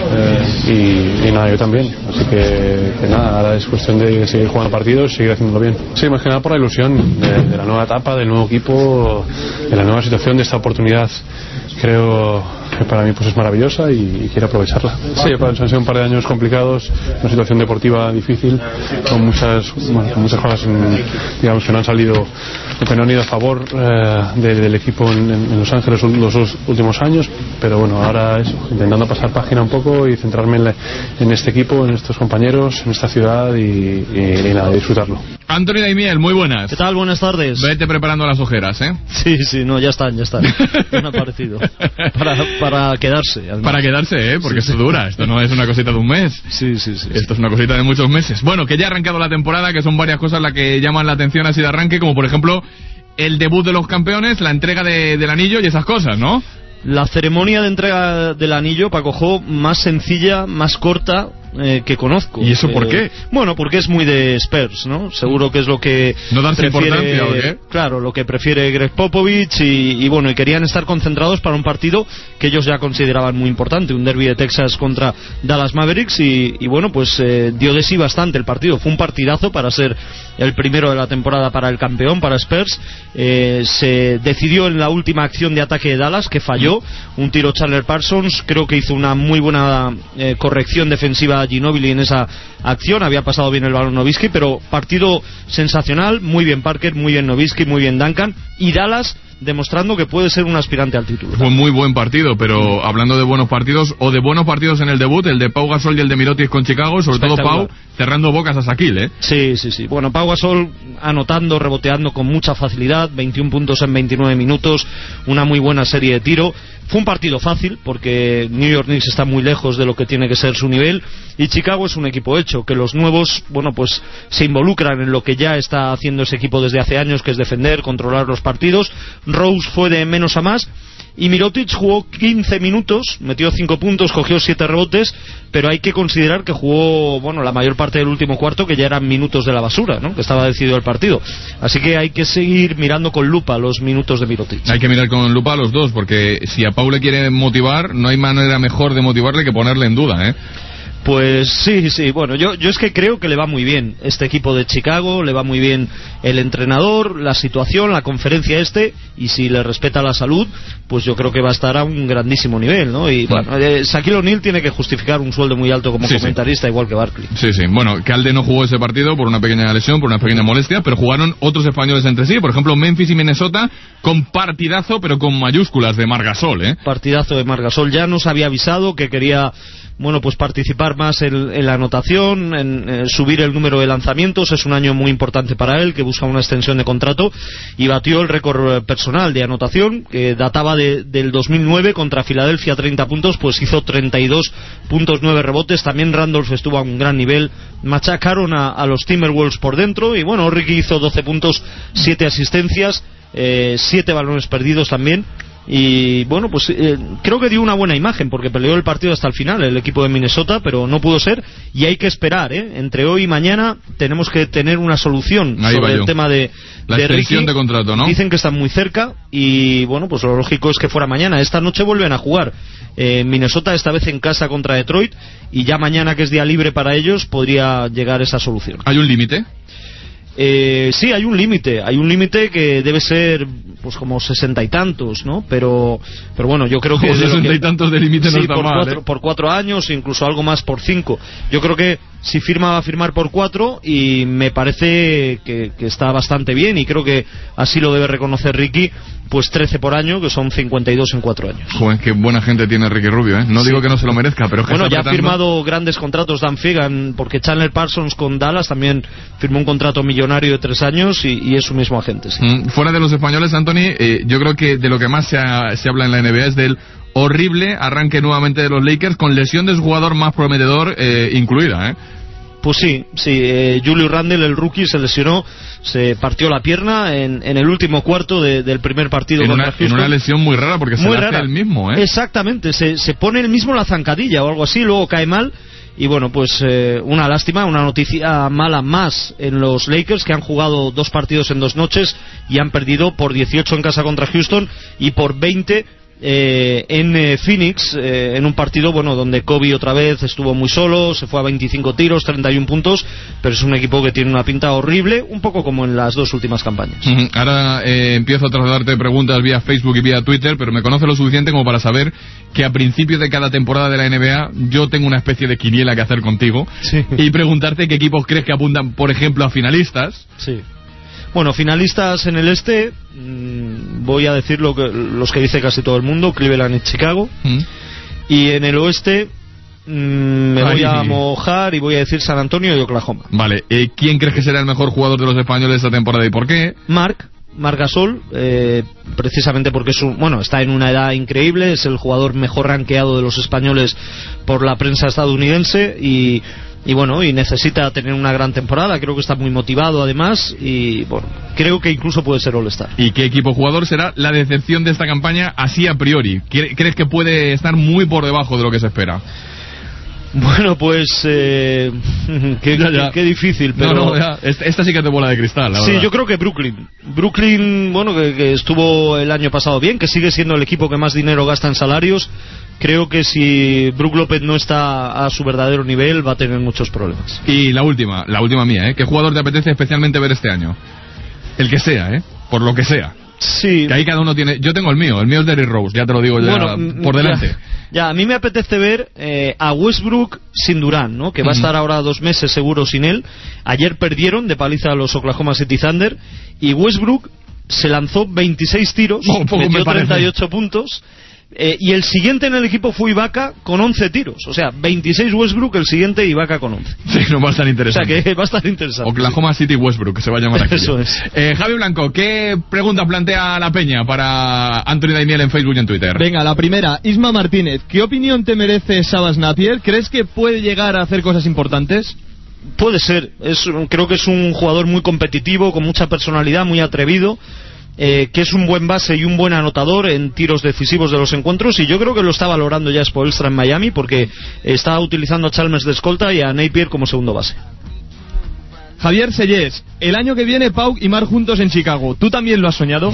y nada, yo también, así que nada, ahora es cuestión de seguir jugando partidos, seguir haciéndolo bien. Sí, más que nada por la ilusión de la nueva etapa, del nuevo equipo, de la nueva situación, de esta oportunidad. Creo que para mí pues es maravillosa y quiero aprovecharla. Sí, han sido un par de años complicados, una situación deportiva difícil, con muchas cosas digamos que no han salido, que no han ido a favor del equipo en Los Ángeles los dos últimos años, pero bueno, ahora eso, intentando pasar página un poco y centrarme en este equipo, en estos compañeros, en esta ciudad y nada, disfrutarlo. Antonio Daimiel, muy buenas. ¿Qué tal? Buenas tardes. Vete preparando las ojeras, Sí, no, ya están. Ya han aparecido. Para quedarse. Además. Para quedarse, porque esto dura. Esto no es una cosita de un mes. Sí. Esto es una cosita de muchos meses. Bueno, que ya ha arrancado la temporada, que son varias cosas las que llaman la atención así de arranque, como por ejemplo el debut de los campeones, la entrega del anillo y esas cosas, ¿no? La ceremonia de entrega del anillo, Paco Jo, más sencilla, más corta que conozco. ¿Y eso por qué? Bueno, porque es muy de Spurs, ¿no? Seguro que es lo que ¿no darse importancia o qué? Claro, lo que prefiere Greg Popovich y bueno, y querían estar concentrados para un partido que ellos ya consideraban muy importante, un derbi de Texas contra Dallas Mavericks y bueno, pues dio de sí bastante el partido. Fue un partidazo para ser el primero de la temporada para el campeón, para Spurs. Se decidió en la última acción de ataque de Dallas, que falló, un tiro Chandler Parsons, creo que hizo una muy buena corrección defensiva a Ginobili en esa acción, había pasado bien el balón Nowitzki, pero partido sensacional, muy bien Parker, muy bien Nowitzki, muy bien Duncan, y Dallas demostrando que puede ser un aspirante al título. Fue muy buen partido, pero hablando de buenos partidos, o de buenos partidos en el debut, el de Pau Gasol y el de Mirotic con Chicago, sobre todo Pau cerrando bocas a Shaquille, Sí. Bueno, Pau Gasol anotando, reboteando con mucha facilidad, 21 puntos en 29 minutos, una muy buena serie de tiro. Fue un partido fácil porque New York Knicks está muy lejos de lo que tiene que ser su nivel y Chicago es un equipo hecho, que los nuevos, bueno, pues se involucran en lo que ya está haciendo ese equipo desde hace años, que es defender, controlar los partidos. Rose fue de menos a más y Mirotic jugó 15 minutos, metió 5 puntos, cogió 7 rebotes, pero hay que considerar que jugó, bueno, la mayor parte del último cuarto, que ya eran minutos de la basura, ¿no? Que estaba decidido el partido. Así que hay que seguir mirando con lupa los minutos de Mirotic. Hay que mirar con lupa a los dos, porque si a Pau le quiere motivar, no hay manera mejor de motivarle que ponerle en duda, Pues sí, bueno, yo es que creo que le va muy bien este equipo de Chicago, le va muy bien el entrenador, la situación, la conferencia y si le respeta la salud, pues yo creo que va a estar a un grandísimo nivel, ¿no? Y bueno, Shaquille O'Neal tiene que justificar un sueldo muy alto como comentarista, igual que Barkley. Sí, bueno, que Alde no jugó ese partido por una pequeña lesión, por una pequeña molestia, pero jugaron otros españoles entre sí, por ejemplo Memphis y Minnesota, con partidazo, pero con mayúsculas de Marc Gasol, Partidazo de Marc Gasol, ya nos había avisado que quería, bueno, pues participar participar más en la anotación, en subir el número de lanzamientos. Es un año muy importante para él, que busca una extensión de contrato, y batió el récord personal de anotación, que databa del 2009 contra Filadelfia, 30 puntos, pues hizo 32 puntos, 9 rebotes. También Randolph estuvo a un gran nivel, machacaron a los Timberwolves por dentro, y bueno, Ricky hizo 12 puntos, 7 asistencias, 7 balones perdidos también. Y bueno, pues creo que dio una buena imagen, porque peleó el partido hasta el final el equipo de Minnesota, pero no pudo ser, y hay que esperar, entre hoy y mañana tenemos que tener una solución sobre el tema de la extensión Ricky. De contrato, ¿no? Dicen que están muy cerca, y bueno, pues lo lógico es que fuera mañana. Esta noche vuelven a jugar Minnesota, esta vez en casa contra Detroit, y ya mañana, que es día libre para ellos, podría llegar esa solución. ¿Hay un límite? Sí, hay un límite que debe ser pues como 60 y tantos, ¿no? Pero bueno, yo creo que 60 y tantos de límite no está mal, por 4 años, incluso algo más por 5. Yo creo que si firma, va a firmar por 4, y me parece que está bastante bien, y creo que así lo debe reconocer Ricky. Pues 13 por año, que son 52 en 4 años. Joder, qué buena gente tiene Ricky Rubio, ¿eh? No digo que no se lo merezca, pero... Bueno, ya ha firmado grandes contratos Dan Figan, porque Chandler Parsons con Dallas también firmó un contrato millonario de 3 años, y es su mismo agente, sí. Fuera de los españoles, Anthony, yo creo que de lo que más se habla en la NBA es del horrible arranque nuevamente de los Lakers, con lesión de su jugador más prometedor incluida, ¿eh? Pues sí, Julius Randle, el rookie, se lesionó, se partió la pierna en el último cuarto del primer partido contra Houston. En una lesión muy rara, porque se la hace él mismo, ¿eh? Exactamente, se pone él mismo la zancadilla o algo así, luego cae mal, y bueno, pues una lástima, una noticia mala más en los Lakers, que han jugado 2 partidos en 2 noches y han perdido por 18 en casa contra Houston y por 20 en Phoenix, en un partido donde Kobe otra vez estuvo muy solo, se fue a 25 tiros, 31 puntos, pero es un equipo que tiene una pinta horrible, un poco como en las 2 últimas campañas. Ahora empiezo a trasladarte preguntas vía Facebook y vía Twitter, pero me conoce lo suficiente como para saber que a principio de cada temporada de la NBA yo tengo una especie de quiniela que hacer contigo, y preguntarte qué equipos crees que apuntan, por ejemplo, a finalistas. Sí. Bueno, finalistas en el este, voy a decir los que dice casi todo el mundo, Cleveland y Chicago. Y en el oeste me voy a mojar y voy a decir San Antonio y Oklahoma. Vale, ¿quién crees que será el mejor jugador de los españoles esta temporada y por qué? Marc Gasol, precisamente porque está en una edad increíble, es el jugador mejor rankeado de los españoles por la prensa estadounidense, y necesita tener una gran temporada. Creo que está muy motivado además, y bueno, creo que incluso puede ser All-Star. ¿Y qué equipo jugador será la decepción de esta campaña así a priori? ¿Crees que puede estar muy por debajo de lo que se espera? Bueno, pues qué difícil, pero esta sí que es de bola de cristal, la verdad. Sí, yo creo que Brooklyn, que estuvo el año pasado bien, que sigue siendo el equipo que más dinero gasta en salarios. Creo que si Brook López no está a su verdadero nivel, va a tener muchos problemas. Y la última mía, ¿qué jugador te apetece especialmente ver este año? El que sea, por lo que sea. Sí. Que ahí cada uno tiene... Yo tengo el mío es Derrick Rose, ya te lo digo por delante. Ya, a mí me apetece ver a Westbrook sin Durant, ¿no? Que va a estar ahora 2 meses seguro sin él. Ayer perdieron de paliza a los Oklahoma City Thunder, y Westbrook se lanzó 26 tiros, metió 38 puntos. Y el siguiente en el equipo fue Ibaka con 11 tiros. O sea, 26 Westbrook, el siguiente Ibaka con 11. Sí, no va a estar interesante. O sea, que va a estar interesante. Oklahoma City Westbrook, que se va a llamar aquí. Eso es. Javi Blanco, ¿qué pregunta plantea la peña para Anthony Daimiel en Facebook y en Twitter? Venga, la primera, Isma Martínez. ¿Qué opinión te merece Sabas Napier? ¿Crees que puede llegar a hacer cosas importantes? Puede ser. Creo que es un jugador muy competitivo, con mucha personalidad, muy atrevido. Que es un buen base y un buen anotador en tiros decisivos de los encuentros, y yo creo que lo está valorando ya Spoelstra en Miami, porque está utilizando a Chalmers de escolta y a Napier como segundo base. Javier Sellés, el año que viene Pau y Mar juntos en Chicago, ¿tú también lo has soñado?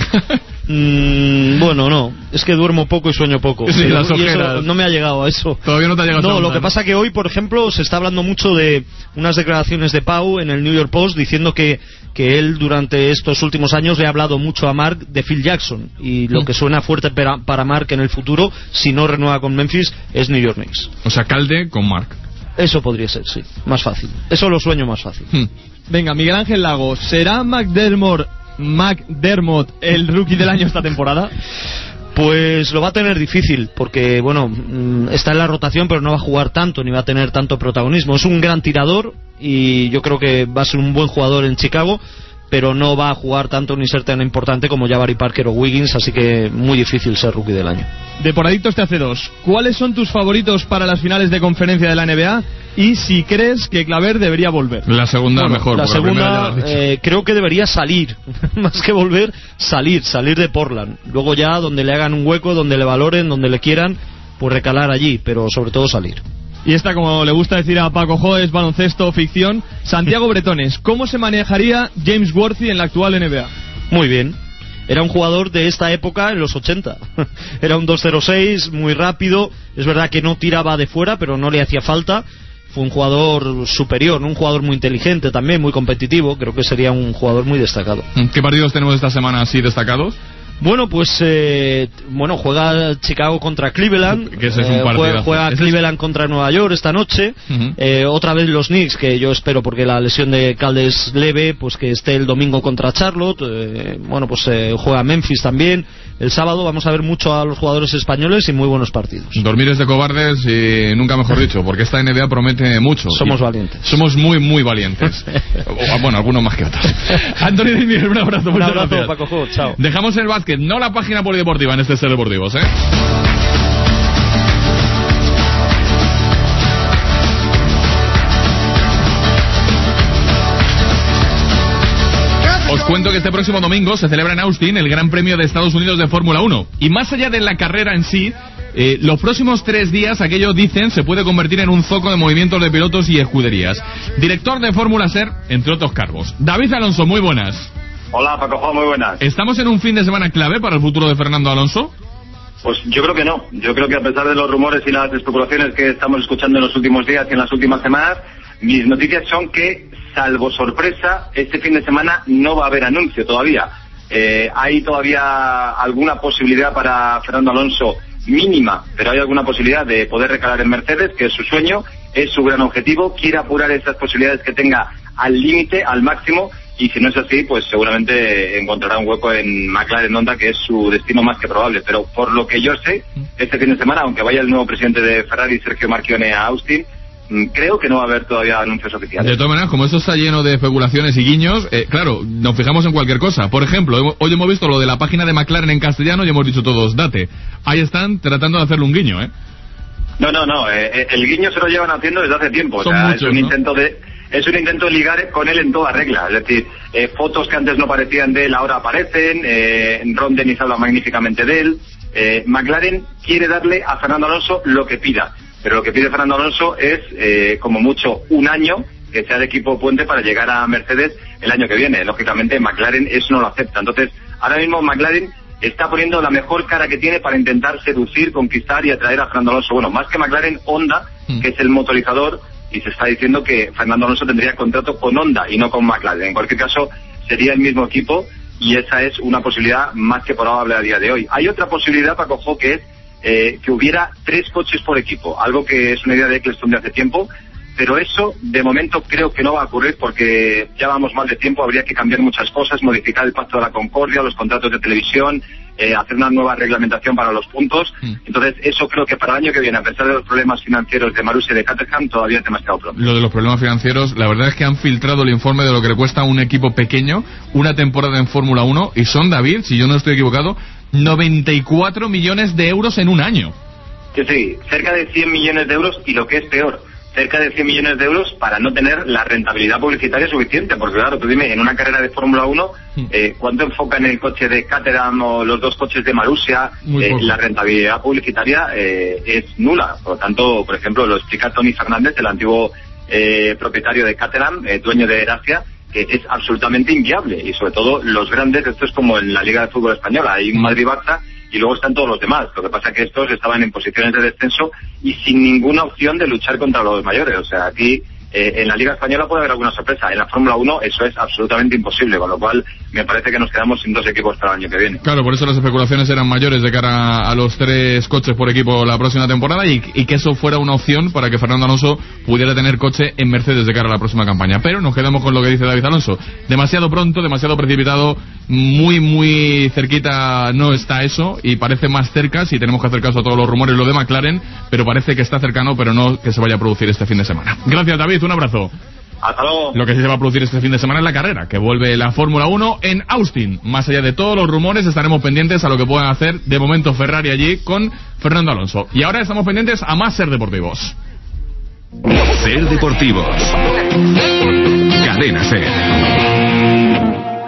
Bueno, no, es que duermo poco y sueño poco. Sí, las ojeras. Eso no me ha llegado a eso. Todavía no te ha llegado. No, lo que pasa que hoy, por ejemplo, se está hablando mucho de unas declaraciones de Pau en el New York Post, diciendo que él durante estos últimos años le ha hablado mucho a Mark de Phil Jackson, y lo que suena fuerte para Mark en el futuro, si no renueva con Memphis, es New York Knicks. O sea, Calde con Mark. Eso podría ser, sí, más fácil. Eso lo sueño más fácil. Venga, Miguel Ángel Lago, ¿será McDermott el rookie del año esta temporada? Pues lo va a tener difícil, porque bueno, está en la rotación, pero no va a jugar tanto, ni va a tener tanto protagonismo. Es un gran tirador y yo creo que va a ser un buen jugador en Chicago, pero no va a jugar tanto ni ser tan importante como Jabari Parker o Wiggins, así que muy difícil ser rookie del año. De por adictos te hace dos. ¿Cuáles son tus favoritos para las finales de conferencia de la NBA? Y si crees que Claver debería volver. La segunda mejor. La segunda creo que debería salir, más que volver, salir de Portland. Luego ya donde le hagan un hueco, donde le valoren, donde le quieran, pues recalar allí, pero sobre todo salir. Y esta, como le gusta decir a Paco Jo, es baloncesto ficción. Santiago Bretones, ¿cómo se manejaría James Worthy en la actual NBA? Muy bien. Era un jugador de esta época en los 80. Era un 2.06, muy rápido. Es verdad que no tiraba de fuera, pero no le hacía falta. Fue un jugador superior, un jugador muy inteligente también, muy competitivo. Creo que sería un jugador muy destacado. ¿Qué partidos tenemos esta semana así destacados? Bueno, pues juega Chicago contra Cleveland, que ese es un juega Cleveland contra Nueva York esta noche, otra vez los Knicks, que yo espero, porque la lesión de Calde es leve, pues que esté el domingo contra Charlotte. Juega Memphis también. El sábado vamos a ver mucho a los jugadores españoles y muy buenos partidos. Dormir es de cobardes y nunca mejor dicho, porque esta NBA promete mucho. Somos valientes. Somos muy, muy valientes. Bueno, algunos más que otros. Antonio Di Miguel, un abrazo. Un abrazo, Paco Jo, chao. Dejamos el básquet, no la página polideportiva en este Ser Deportivos, Os cuento que este próximo domingo se celebra en Austin el Gran Premio de Estados Unidos de Fórmula 1. Y más allá de la carrera en sí, los próximos 3 días, aquello dicen, se puede convertir en un zoco de movimientos de pilotos y escuderías. Director de Fórmula SER, entre otros cargos. David Alonso, muy buenas. Hola, Paco Jo, muy buenas. ¿Estamos en un fin de semana clave para el futuro de Fernando Alonso? Pues yo creo que no. Yo creo que a pesar de los rumores y las especulaciones que estamos escuchando en los últimos días y en las últimas semanas, mis noticias son que, salvo sorpresa, este fin de semana no va a haber anuncio todavía. Hay todavía alguna posibilidad para Fernando Alonso, mínima, pero hay alguna posibilidad de poder recalar en Mercedes, que es su sueño, es su gran objetivo, quiere apurar esas posibilidades que tenga al límite, al máximo, y si no es así, pues seguramente encontrará un hueco en McLaren Honda, que es su destino más que probable. Pero por lo que yo sé, este fin de semana, aunque vaya el nuevo presidente de Ferrari, Sergio Marchionne, a Austin, creo que no va a haber todavía anuncios oficiales. De todas maneras, como esto está lleno de especulaciones y guiños, claro, nos fijamos en cualquier cosa. Por ejemplo, hoy hemos visto lo de la página de McLaren en castellano y hemos dicho todos, date. Ahí están tratando de hacerle un guiño, No, el guiño se lo llevan haciendo desde hace tiempo. Son muchos, es un intento de ligar con él en toda regla. Es decir, fotos que antes no parecían de él ahora aparecen. Ron Dennis habla magníficamente de él. McLaren quiere darle a Fernando Alonso lo que pida. Pero lo que pide Fernando Alonso es, como mucho, un año que sea de equipo puente para llegar a Mercedes el año que viene. Lógicamente, McLaren eso no lo acepta. Entonces, ahora mismo McLaren está poniendo la mejor cara que tiene para intentar seducir, conquistar y atraer a Fernando Alonso. Bueno, más que McLaren, Honda, que es el motorizador, y se está diciendo que Fernando Alonso tendría contrato con Honda y no con McLaren. En cualquier caso, sería el mismo equipo, y esa es una posibilidad más que probable a día de hoy. Hay otra posibilidad, Paco Jo, que es que hubiera 3 coches por equipo, algo que es una idea de Eccleston de hace tiempo, pero eso de momento creo que no va a ocurrir porque ya vamos mal de tiempo. Habría que cambiar muchas cosas, modificar el Pacto de la Concordia, los contratos de televisión, hacer una nueva reglamentación para los puntos. Entonces eso creo que para el año que viene, a pesar de los problemas financieros de Marussia y de Caterham, todavía es demasiado pronto. Lo de los problemas financieros, la verdad es que han filtrado el informe de lo que le cuesta a un equipo pequeño una temporada en Fórmula 1 y son, David, si yo no estoy equivocado, 94 millones de euros en un año. Sí, cerca de 100 millones de euros, y lo que es peor, cerca de 100 millones de euros para no tener la rentabilidad publicitaria suficiente, porque claro, tú dime, en una carrera de Fórmula 1, ¿cuánto enfoca en el coche de Caterham o los 2 coches de Marussia? La rentabilidad publicitaria es nula. Por lo tanto, por ejemplo, lo explica Tony Fernández, el antiguo propietario de Caterham, dueño de Erasia, que es absolutamente inviable, y sobre todo los grandes. Esto es como en la Liga de Fútbol Española, hay un Madrid-Barça y luego están todos los demás. Lo que pasa es que estos estaban en posiciones de descenso y sin ninguna opción de luchar contra los mayores. O sea, aquí En la Liga Española puede haber alguna sorpresa, en la Fórmula 1 eso es absolutamente imposible, con lo cual me parece que nos quedamos sin 2 equipos para el año que viene. Claro, por eso las especulaciones eran mayores de cara a los 3 coches por equipo la próxima temporada y que eso fuera una opción para que Fernando Alonso pudiera tener coche en Mercedes de cara a la próxima campaña. Pero nos quedamos con lo que dice David Alonso. Demasiado pronto, demasiado precipitado, muy cerquita no está eso, y parece más cerca, si tenemos que hacer caso a todos los rumores, lo de McLaren, pero parece que está cercano, pero no que se vaya a producir este fin de semana. Gracias, David, un abrazo. Hasta luego. Lo que sí se va a producir este fin de semana es la carrera, que vuelve la Fórmula 1 en Austin. Más allá de todos los rumores, estaremos pendientes a lo que puedan hacer de momento Ferrari allí con Fernando Alonso. Y ahora estamos pendientes a más Ser Deportivos. Ser Deportivos. Cadena Ser.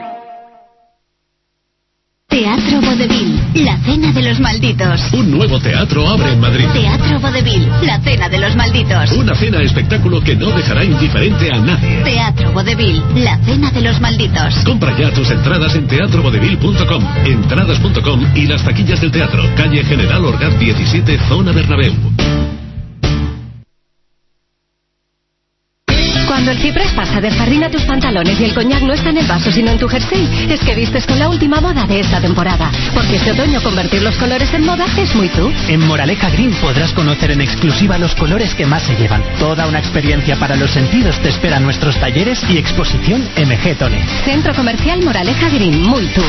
Teatro Vodevil, la cena de los malditos. Un nuevo teatro abre en Madrid. Teatro Vodevil, la cena de los malditos. Una cena espectáculo que no dejará indiferente a nadie. Teatro Vodevil, la cena de los malditos. Compra ya tus entradas en teatrovodevil.com, entradas.com y las taquillas del teatro. Calle General Orgaz 17, Zona Bernabéu. Cuando el ciprés pasa de sardina a tus pantalones y el coñac no está en el vaso sino en tu jersey, es que vistes con la última moda de esta temporada. Porque este otoño convertir los colores en moda es muy tú. En Moraleja Green podrás conocer en exclusiva los colores que más se llevan. Toda una experiencia para los sentidos te espera en nuestros talleres y exposición MG Tone. Centro Comercial Moraleja Green, muy tú.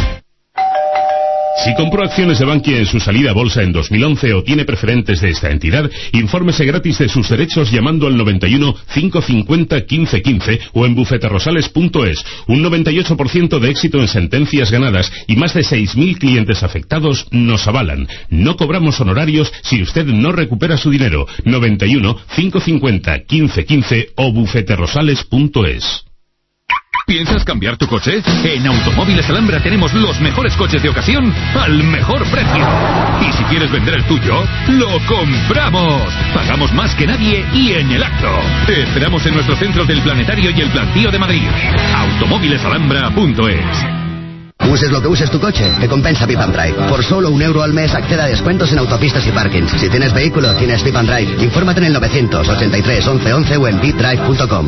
Si compró acciones de Bankia en su salida a bolsa en 2011 o tiene preferentes de esta entidad, infórmese gratis de sus derechos llamando al 91 550 1515 o en bufeterosales.es. Un 98% de éxito en sentencias ganadas y más de 6.000 clientes afectados nos avalan. No cobramos honorarios si usted no recupera su dinero. 91 550 1515 o bufeterosales.es. ¿Piensas cambiar tu coche? En Automóviles Alhambra tenemos los mejores coches de ocasión al mejor precio. Y si quieres vender el tuyo, ¡lo compramos! Pagamos más que nadie y en el acto. Te esperamos en nuestros centros del Planetario y el Plantío de Madrid. Automóvilesalhambra.es. Uses lo que uses tu coche, te compensa Pip & Drive. Por solo €1 al mes acceda a descuentos en autopistas y parkings. Si tienes vehículo, tienes Pip & Drive. Infórmate en el 983 11 11 o en pipdrive.com.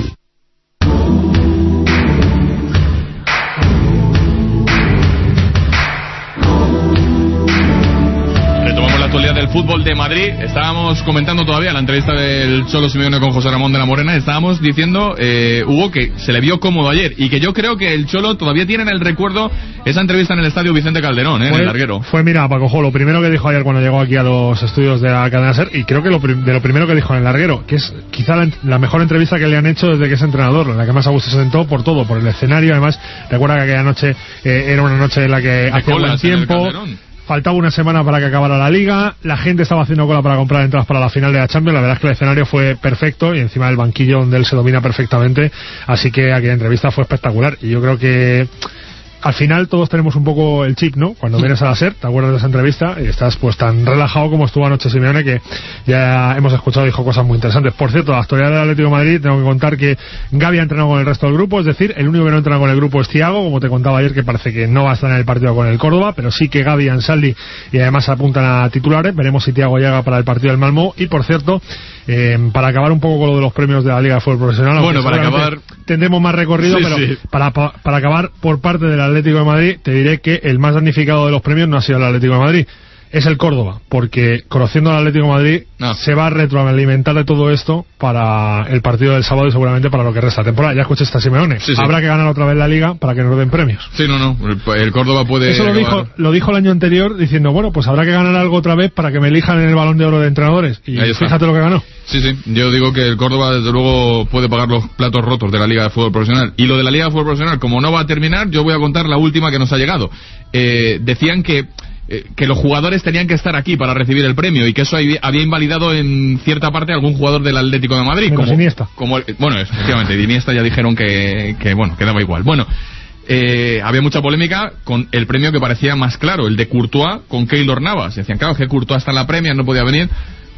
Del fútbol de Madrid. Estábamos comentando todavía la entrevista del Cholo Simeone con José Ramón de la Morena. Estábamos diciendo, Hugo, que se le vio cómodo ayer y que yo creo que el Cholo todavía tiene en el recuerdo esa entrevista en el estadio Vicente Calderón, en el larguero. Mira, Paco Jo, lo primero que dijo ayer cuando llegó aquí a los estudios de la cadena SER, y creo que de lo primero que dijo en el larguero, que es quizá la mejor entrevista que le han hecho desde que es entrenador, la que más a gusto se sentó por todo, por el escenario. Además, recuerda que aquella noche era una noche en la que hacía buen tiempo. Faltaba una semana para que acabara la Liga, la gente estaba haciendo cola para comprar entradas para la final de la Champions. La verdad es que el escenario fue perfecto y encima del banquillo donde él se domina perfectamente, así que aquella entrevista fue espectacular. Y yo creo que al final todos tenemos un poco el chip, ¿no? Cuando vienes a la SER, te acuerdas de esa entrevista y estás pues tan relajado como estuvo anoche Simeone, que ya hemos escuchado, dijo cosas muy interesantes. Por cierto, la actualidad del Atlético de Madrid, tengo que contar que Gavi ha entrenado con el resto del grupo, es decir, el único que no entrena con el grupo es Thiago, como te contaba ayer, que parece que no va a estar en el partido con el Córdoba, pero sí que Gavi, Ansaldi y además apuntan a titulares. Veremos si Thiago llega para el partido del Malmö. Y por cierto, para acabar un poco con lo de los premios de la Liga de Fútbol Profesional, bueno, para acabar tendremos más recorrido, sí, pero sí. Para acabar por parte del Atlético de Madrid, te diré que el más damnificado de los premios no ha sido el Atlético de Madrid, es el Córdoba, porque conociendo al Atlético de Madrid se va a retroalimentar de todo esto para el partido del sábado y seguramente para lo que resta de temporada. Ya escuché esta Simeone, habrá que ganar otra vez la Liga para que nos den premios. Sí, el Córdoba puede... Eso lo dijo el año anterior diciendo, bueno, pues habrá que ganar algo otra vez para que me elijan en el Balón de Oro de entrenadores, y fíjate lo que ganó. Sí, yo digo que el Córdoba desde luego puede pagar los platos rotos de la Liga de Fútbol Profesional. Y lo de la Liga de Fútbol Profesional, como no va a terminar, yo voy a contar la última que nos ha llegado. Decían que los jugadores tenían que estar aquí para recibir el premio y que eso había invalidado en cierta parte a algún jugador del Atlético de Madrid, como Iniesta. Bueno, efectivamente, de Iniesta ya dijeron que daba igual. Bueno, había mucha polémica con el premio que parecía más claro, el de Courtois con Keylor Navas. Decían, claro, que Courtois está en la Premier, no podía venir.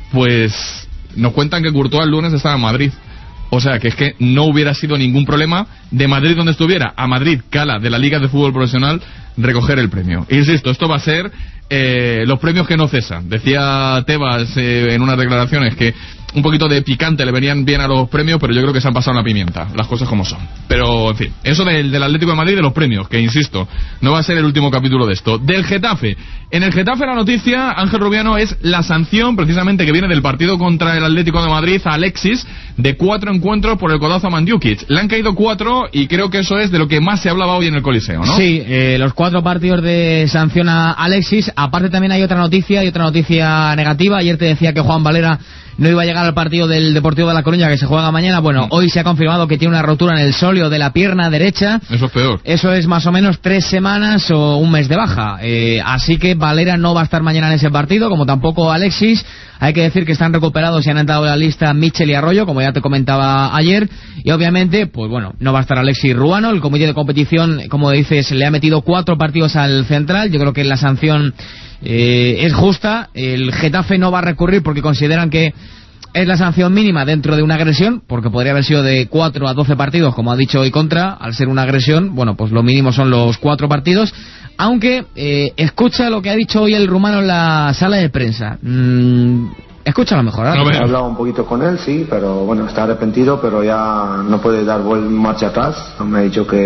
Pues nos cuentan que Courtois el lunes estaba en Madrid. O sea, que es que no hubiera sido ningún problema de Madrid donde estuviera a Madrid, Cala, de la Liga de Fútbol Profesional, recoger el premio. Insisto, esto va a ser los premios que no cesan. Decía Tebas en unas declaraciones que un poquito de picante le venían bien a los premios, pero yo creo que se han pasado la pimienta, las cosas como son. Pero, en fin, eso del Atlético de Madrid, de los premios, que insisto, no va a ser el último capítulo de esto. Del Getafe. En el Getafe la noticia, Ángel Rubiano, es la sanción, precisamente, que viene del partido contra el Atlético de Madrid a Alexis, de 4 encuentros por el codazo a Mandžukić. Le han caído 4 y creo que eso es de lo que más se hablaba hoy en el Coliseo, ¿no? Sí, los 4 partidos de sanción a Alexis. Aparte también hay otra noticia negativa. Ayer te decía que Juan Valera no iba a llegar al partido del Deportivo de La Coruña, que se juega mañana. Bueno, hoy se ha confirmado que tiene una rotura en el sóleo de la pierna derecha. Eso es peor. Eso es más o menos 3 semanas o un mes de baja. Así que Valera no va a estar mañana en ese partido, como tampoco Alexis. Hay que decir que están recuperados y han entrado en la lista Michel y Arroyo, como ya te comentaba ayer. Y obviamente, pues bueno, no va a estar Alexis Ruano. El comité de competición, como dices, le ha metido 4 partidos al central. Yo creo que la sanción es justa. El Getafe no va a recurrir porque consideran que es la sanción mínima dentro de una agresión, porque podría haber sido de 4 a 12 partidos, como ha dicho hoy Contra. Al ser una agresión, bueno, pues lo mínimo son los 4 partidos. Aunque escucha lo que ha dicho hoy el rumano en la sala de prensa. Escúchalo mejor. He hablado un poquito con él, sí, pero bueno, está arrepentido, pero ya no puede dar marcha atrás. Me ha dicho que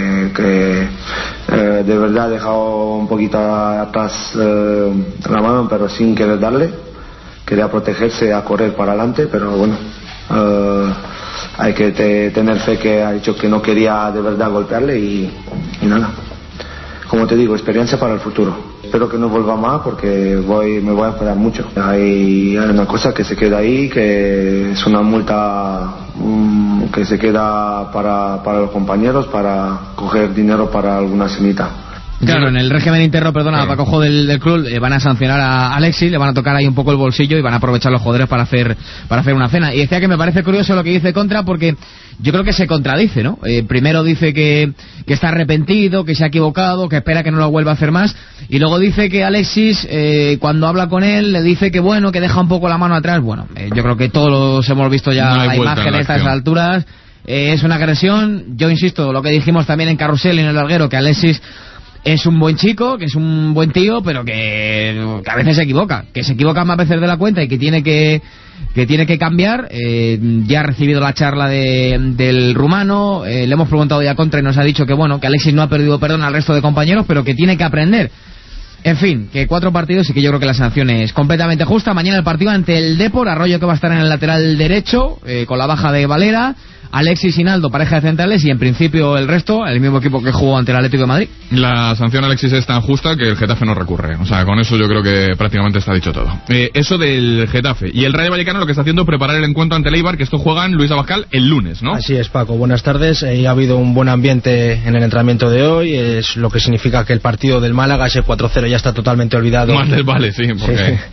de verdad ha dejado un poquito atrás la mano, pero sin querer darle. Quería protegerse a correr para adelante, pero bueno, hay que tener fe que ha dicho que no quería de verdad golpearle y nada. Como te digo, experiencia para el futuro. Espero que no vuelva más porque me voy a enfadar mucho. Hay una cosa que se queda ahí, que es una multa que se queda para los compañeros, para coger dinero para alguna cenita. Claro, en el régimen interno, perdona, Paco Jo del club, van a sancionar a Alexis, le van a tocar ahí un poco el bolsillo y van a aprovechar los jugadores para hacer una cena. Y decía que me parece curioso lo que dice Contra, porque yo creo que se contradice, ¿no? Primero dice que está arrepentido, que se ha equivocado, que espera que no lo vuelva a hacer más, y luego dice que Alexis, cuando habla con él, le dice que bueno, que deja un poco la mano atrás. Bueno, yo creo que todos hemos visto ya la imagen a estas alturas. Es una agresión. Yo insisto, lo que dijimos también en Carrusel y en el Larguero, que Alexis es un buen chico, que es un buen tío, pero que a veces se equivoca más veces de la cuenta y que tiene que cambiar. Ya ha recibido la charla del rumano, le hemos preguntado ya Contra y nos ha dicho que bueno, que Alexis no ha pedido perdón al resto de compañeros, pero que tiene que aprender. En fin, que 4 partidos y que yo creo que la sanción es completamente justa. Mañana el partido ante el Depor, Arroyo que va a estar en el lateral derecho, con la baja de Valera, Alexis y Naldo, pareja de centrales, y en principio el resto, el mismo equipo que jugó ante el Atlético de Madrid. La sanción a Alexis es tan justa que el Getafe no recurre. O sea, con eso yo creo que prácticamente está dicho todo. Eso del Getafe. Y el Rayo Vallecano lo que está haciendo es preparar el encuentro ante el Eibar, que estos juegan Luis Abascal el lunes, ¿no? Así es, Paco. Buenas tardes. Ha habido un buen ambiente en el entrenamiento de hoy, es lo que significa que el partido del Málaga, ese 4-0, ya está totalmente olvidado. Más del vale, sí, porque... Sí.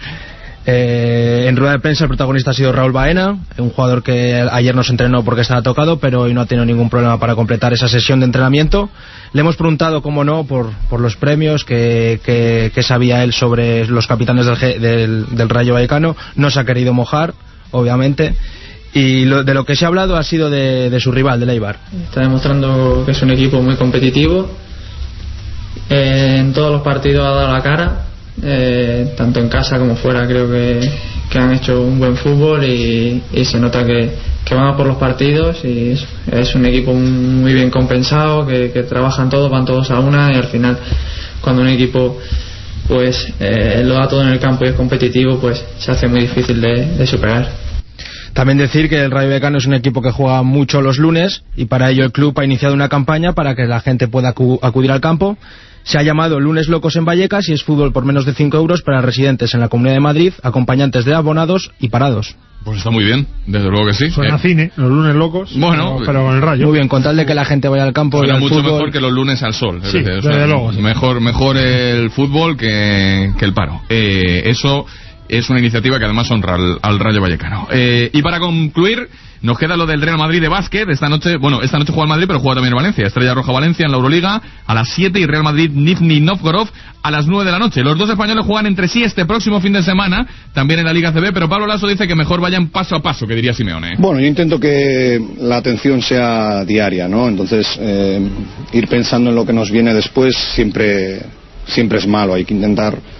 En rueda de prensa el protagonista ha sido Raúl Baena, un jugador que ayer no se entrenó porque estaba tocado, pero hoy no ha tenido ningún problema para completar esa sesión de entrenamiento. Le hemos preguntado, cómo no, por los premios, que sabía él sobre los capitanes del Rayo Vallecano. No se ha querido mojar, obviamente, y de lo que se ha hablado ha sido de su rival, del Eibar. Está demostrando que es un equipo muy competitivo, en todos los partidos ha dado la cara. Tanto en casa como fuera creo que han hecho un buen fútbol y se nota que van a por los partidos y es un equipo muy bien compensado, que trabajan todos, van todos a una, y al final cuando un equipo pues lo da todo en el campo y es competitivo, pues se hace muy difícil de superar. También decir que el Rayo Vallecano es un equipo que juega mucho los lunes y para ello el club ha iniciado una campaña para que la gente pueda acudir al campo. Se ha llamado Lunes Locos en Vallecas y es fútbol por menos de 5 euros para residentes en la Comunidad de Madrid, acompañantes de abonados y parados. Pues está muy bien, desde luego que sí. Suena cine, los lunes locos, bueno, pero con el Rayo. Muy bien, con tal de que la gente vaya al campo. Suena mucho fútbol. Mejor que los lunes al sol. Sí, desde luego. Sí. Mejor el fútbol que el paro. Eso es una iniciativa que además honra al Rayo Vallecano. Y para concluir, nos queda lo del Real Madrid de básquet. Esta noche juega el Madrid, pero juega también el Valencia. Estrella Roja Valencia en la Euroliga a las 7 y Real Madrid Nizhny Novgorod a las 9 de la noche. Los dos españoles juegan entre sí este próximo fin de semana, también en la Liga CB, pero Pablo Lasso dice que mejor vayan paso a paso, que diría Simeone. Bueno, yo intento que la atención sea diaria, ¿no? Entonces, ir pensando en lo que nos viene después siempre es malo. Hay que intentar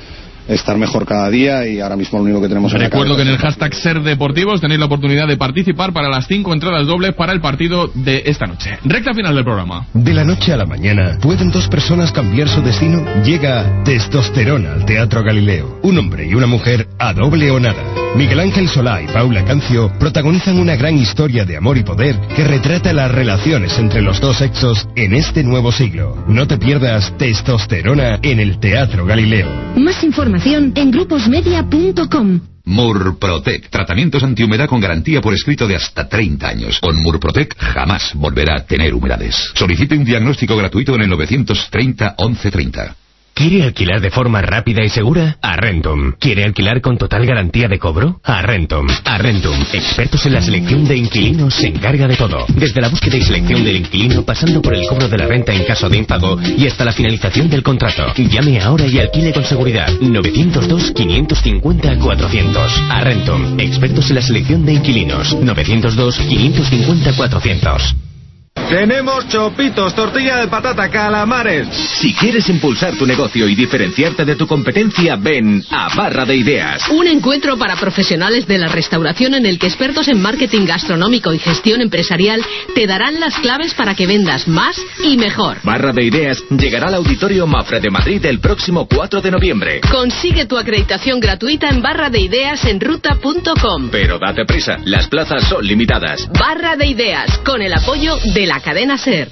estar mejor cada día, y ahora mismo lo único que tenemos en la Recuerdo cabeza que en el hashtag SerDeportivos tenéis la oportunidad de participar para las 5 entradas dobles para el partido de esta noche. Recta final del programa. De la noche a la mañana, ¿pueden dos personas cambiar su destino? Llega Testosterona al Teatro Galileo. Un hombre y una mujer a doble o nada. Miguel Ángel Solá y Paula Cancio protagonizan una gran historia de amor y poder que retrata las relaciones entre los dos sexos en este nuevo siglo. No te pierdas Testosterona en el Teatro Galileo. Más información en gruposmedia.com. Murprotec, tratamientos antihumedad con garantía por escrito de hasta 30 años. Con Murprotec jamás volverá a tener humedades. Solicite un diagnóstico gratuito en el 930 1130. ¿Quiere alquilar de forma rápida y segura? Arrentum. ¿Quiere alquilar con total garantía de cobro? Arrentum. Arrentum, expertos en la selección de inquilinos, se encarga de todo. Desde la búsqueda y selección del inquilino, pasando por el cobro de la renta en caso de impago y hasta la finalización del contrato. Llame ahora y alquile con seguridad. 902-550-400. Arrentum, expertos en la selección de inquilinos. 902-550-400. Tenemos chopitos, tortilla de patata, calamares. Si quieres impulsar tu negocio y diferenciarte de tu competencia, ven a Barra de Ideas. Un encuentro para profesionales de la restauración en el que expertos en marketing gastronómico y gestión empresarial te darán las claves para que vendas más y mejor. Barra de Ideas llegará al Auditorio Mafre de Madrid el próximo 4 de noviembre. Consigue tu acreditación gratuita en barradeideasenruta.com. Pero date prisa, las plazas son limitadas. Barra de Ideas, con el apoyo de la cadena SER.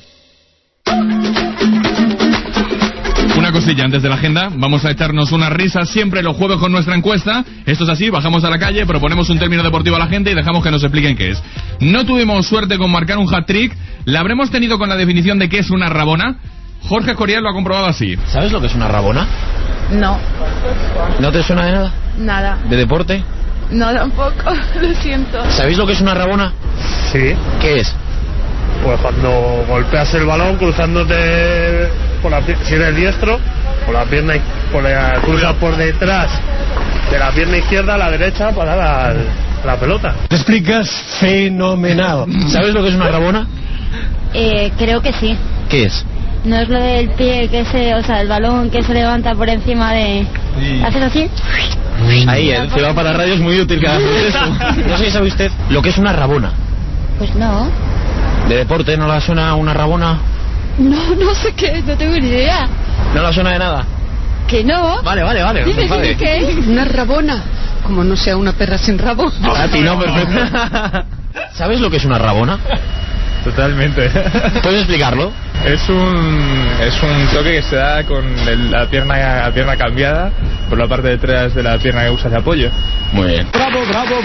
Una cosilla antes de la agenda, vamos a echarnos una risa siempre los jueves con nuestra encuesta. Esto es así, bajamos a la calle, proponemos un término deportivo a la gente y dejamos que nos expliquen qué es. No tuvimos suerte con marcar un hat-trick, la habremos tenido con la definición de qué es una rabona. Jorge Escorial lo ha comprobado así. ¿Sabes lo que es una rabona? No. ¿No te suena de nada? Nada. ¿De deporte? No, tampoco, lo siento. ¿Sabéis lo que es una rabona? Sí. ¿Qué es? Pues cuando golpeas el balón cruzándote por la, si eres diestro, por la pierna, cruzas por detrás de la pierna izquierda a la derecha para dar la pelota. Te explicas fenomenal. ¿Sabes lo que es una rabona? Creo que sí. ¿Qué es? No es lo del pie que o sea, el balón que se levanta por encima de... Sí. ¿Haces así? Ahí, se va para la radio, es muy útil que hagas esto. No sé si sabe usted lo que es una rabona. Pues no. ¿De deporte no la suena una rabona? No sé qué es, no tengo ni idea. ¿No la suena de nada? Que no. Vale. Dime qué es. Una rabona. Como no sea una perra sin rabo. A ti no, perfecto. ¿Sabes lo que es una rabona? Totalmente. ¿Puedes explicarlo? Es un toque que se da con la pierna cambiada por la parte de atrás de la pierna que usas de apoyo. Muy bien. Bravo.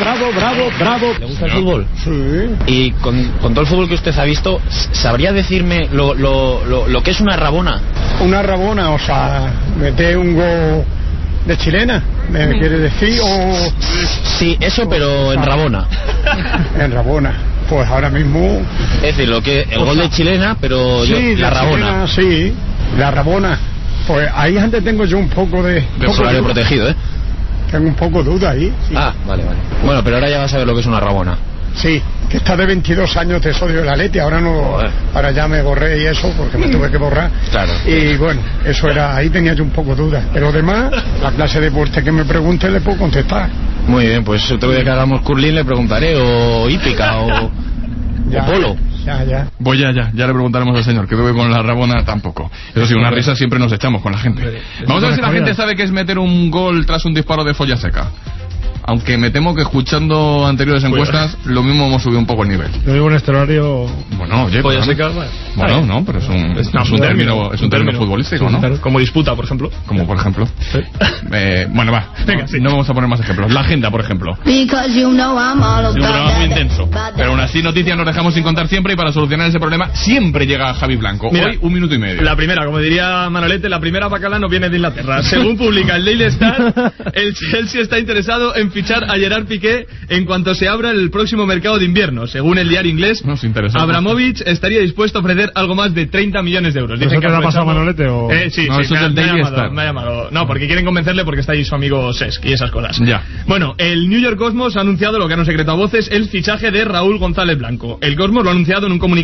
¿Le gusta el fútbol? Sí. Y con todo el fútbol que usted ha visto, ¿sabría decirme lo que es una rabona? Una rabona, o sea, mete un gol de chilena, ¿me quiere decir? O... Sí, eso, pero en rabona. En rabona. Pues ahora mismo... Es decir, el gol de chilena, pero sí, la rabona. Chilena, sí, la rabona. Pues ahí antes tengo yo un poco de... horario protegido, ¿eh? Tengo un poco de duda ahí. Sí. Ah, vale. Bueno, pero ahora ya vas a ver lo que es una rabona. Sí, que está de 22 años de sodio del Atleti, ahora no... Ahora ya me borré y eso, porque me tuve que borrar. Claro. Y bueno, eso era... Ahí tenía yo un poco de duda. Pero además, la clase de deporte que me pregunte le puedo contestar. Muy bien, pues otro día que hagamos curling le preguntaré, o hípica, o polo. Ya. Pues ya le preguntaremos al señor, que veo que con la rabona tampoco. Eso sí, una risa siempre nos echamos con la gente. Vamos a ver si la gente sabe qué es meter un gol tras un disparo de folla seca. Aunque me temo que escuchando anteriores encuestas, lo mismo hemos subido un poco el nivel. Lo digo en este horario... Bueno, oye... Folla seca, bueno, no, pero es un término futbolístico, ¿no? Como disputa, por ejemplo. Como por ejemplo. Sí. Bueno, va. Venga, no vamos a poner más ejemplos. La agenda, por ejemplo. Un programa muy intenso. Pero aún así, noticias nos dejamos sin contar siempre, y para solucionar ese problema siempre llega Javi Blanco. Mira, hoy 1 minuto y medio. La primera, como diría Manolete, la primera bacala no viene de Inglaterra. Según publica el Daily Star, el Chelsea está interesado en fichar a Gerard Piqué en cuanto se abra el próximo mercado de invierno. Según el diario inglés, Abramovich estaría dispuesto a ofrecer algo más de 30 millones de euros. ¿Eso te lo ha pasado Manolete o...? Sí, no, eso es el Daily Star. Me ha llamado. No, porque quieren convencerle porque está ahí su amigo Cesc y esas cosas. Ya. Bueno, el New York Cosmos ha anunciado, lo que era un secreto a voces, el fichaje de Raúl González Blanco. El Cosmos lo ha anunciado en un comunicado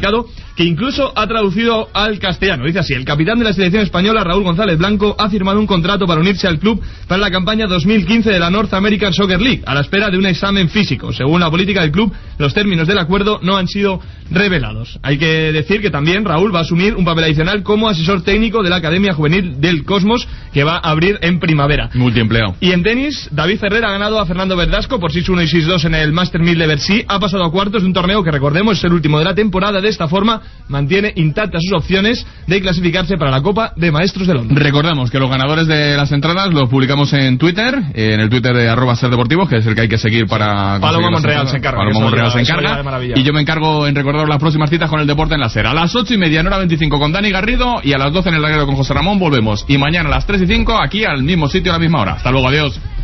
que incluso ha traducido al castellano. Dice así: el capitán de la selección española, Raúl González Blanco, ha firmado un contrato para unirse al club para la campaña 2015 de la North American Soccer League, a la espera de un examen físico. Según la política del club, los términos del acuerdo no han sido revelados. Hay que decir que también Raúl va a asumir un papel adicional como asesor técnico de la Academia Juvenil del Cosmos, que va a abrir en primavera. Multiempleo. Y en tenis, David Ferrer ha ganado a Fernando Verdasco por 6-1 y 6-2 en el Master 1000 de Bercy. Ha pasado a cuartos de un torneo que, recordemos, es el último de la temporada. De esta forma mantiene intactas sus opciones de clasificarse para la Copa de Maestros de Londres. Recordemos que los ganadores de las entradas los publicamos en Twitter, en el Twitter de @serdeportivos, que es el que hay que seguir para... Paloma Monreal se encarga. Paloma Monreal se encarga. Y yo me encargo en recordar las próximas citas con el deporte en la SER. A las 8:30 en hora 25 con Dani Garrido, y a las 12 en el Laguero con José Ramón volvemos. Y mañana a las 3:05 aquí al mismo sitio a la misma hora. Hasta luego, adiós.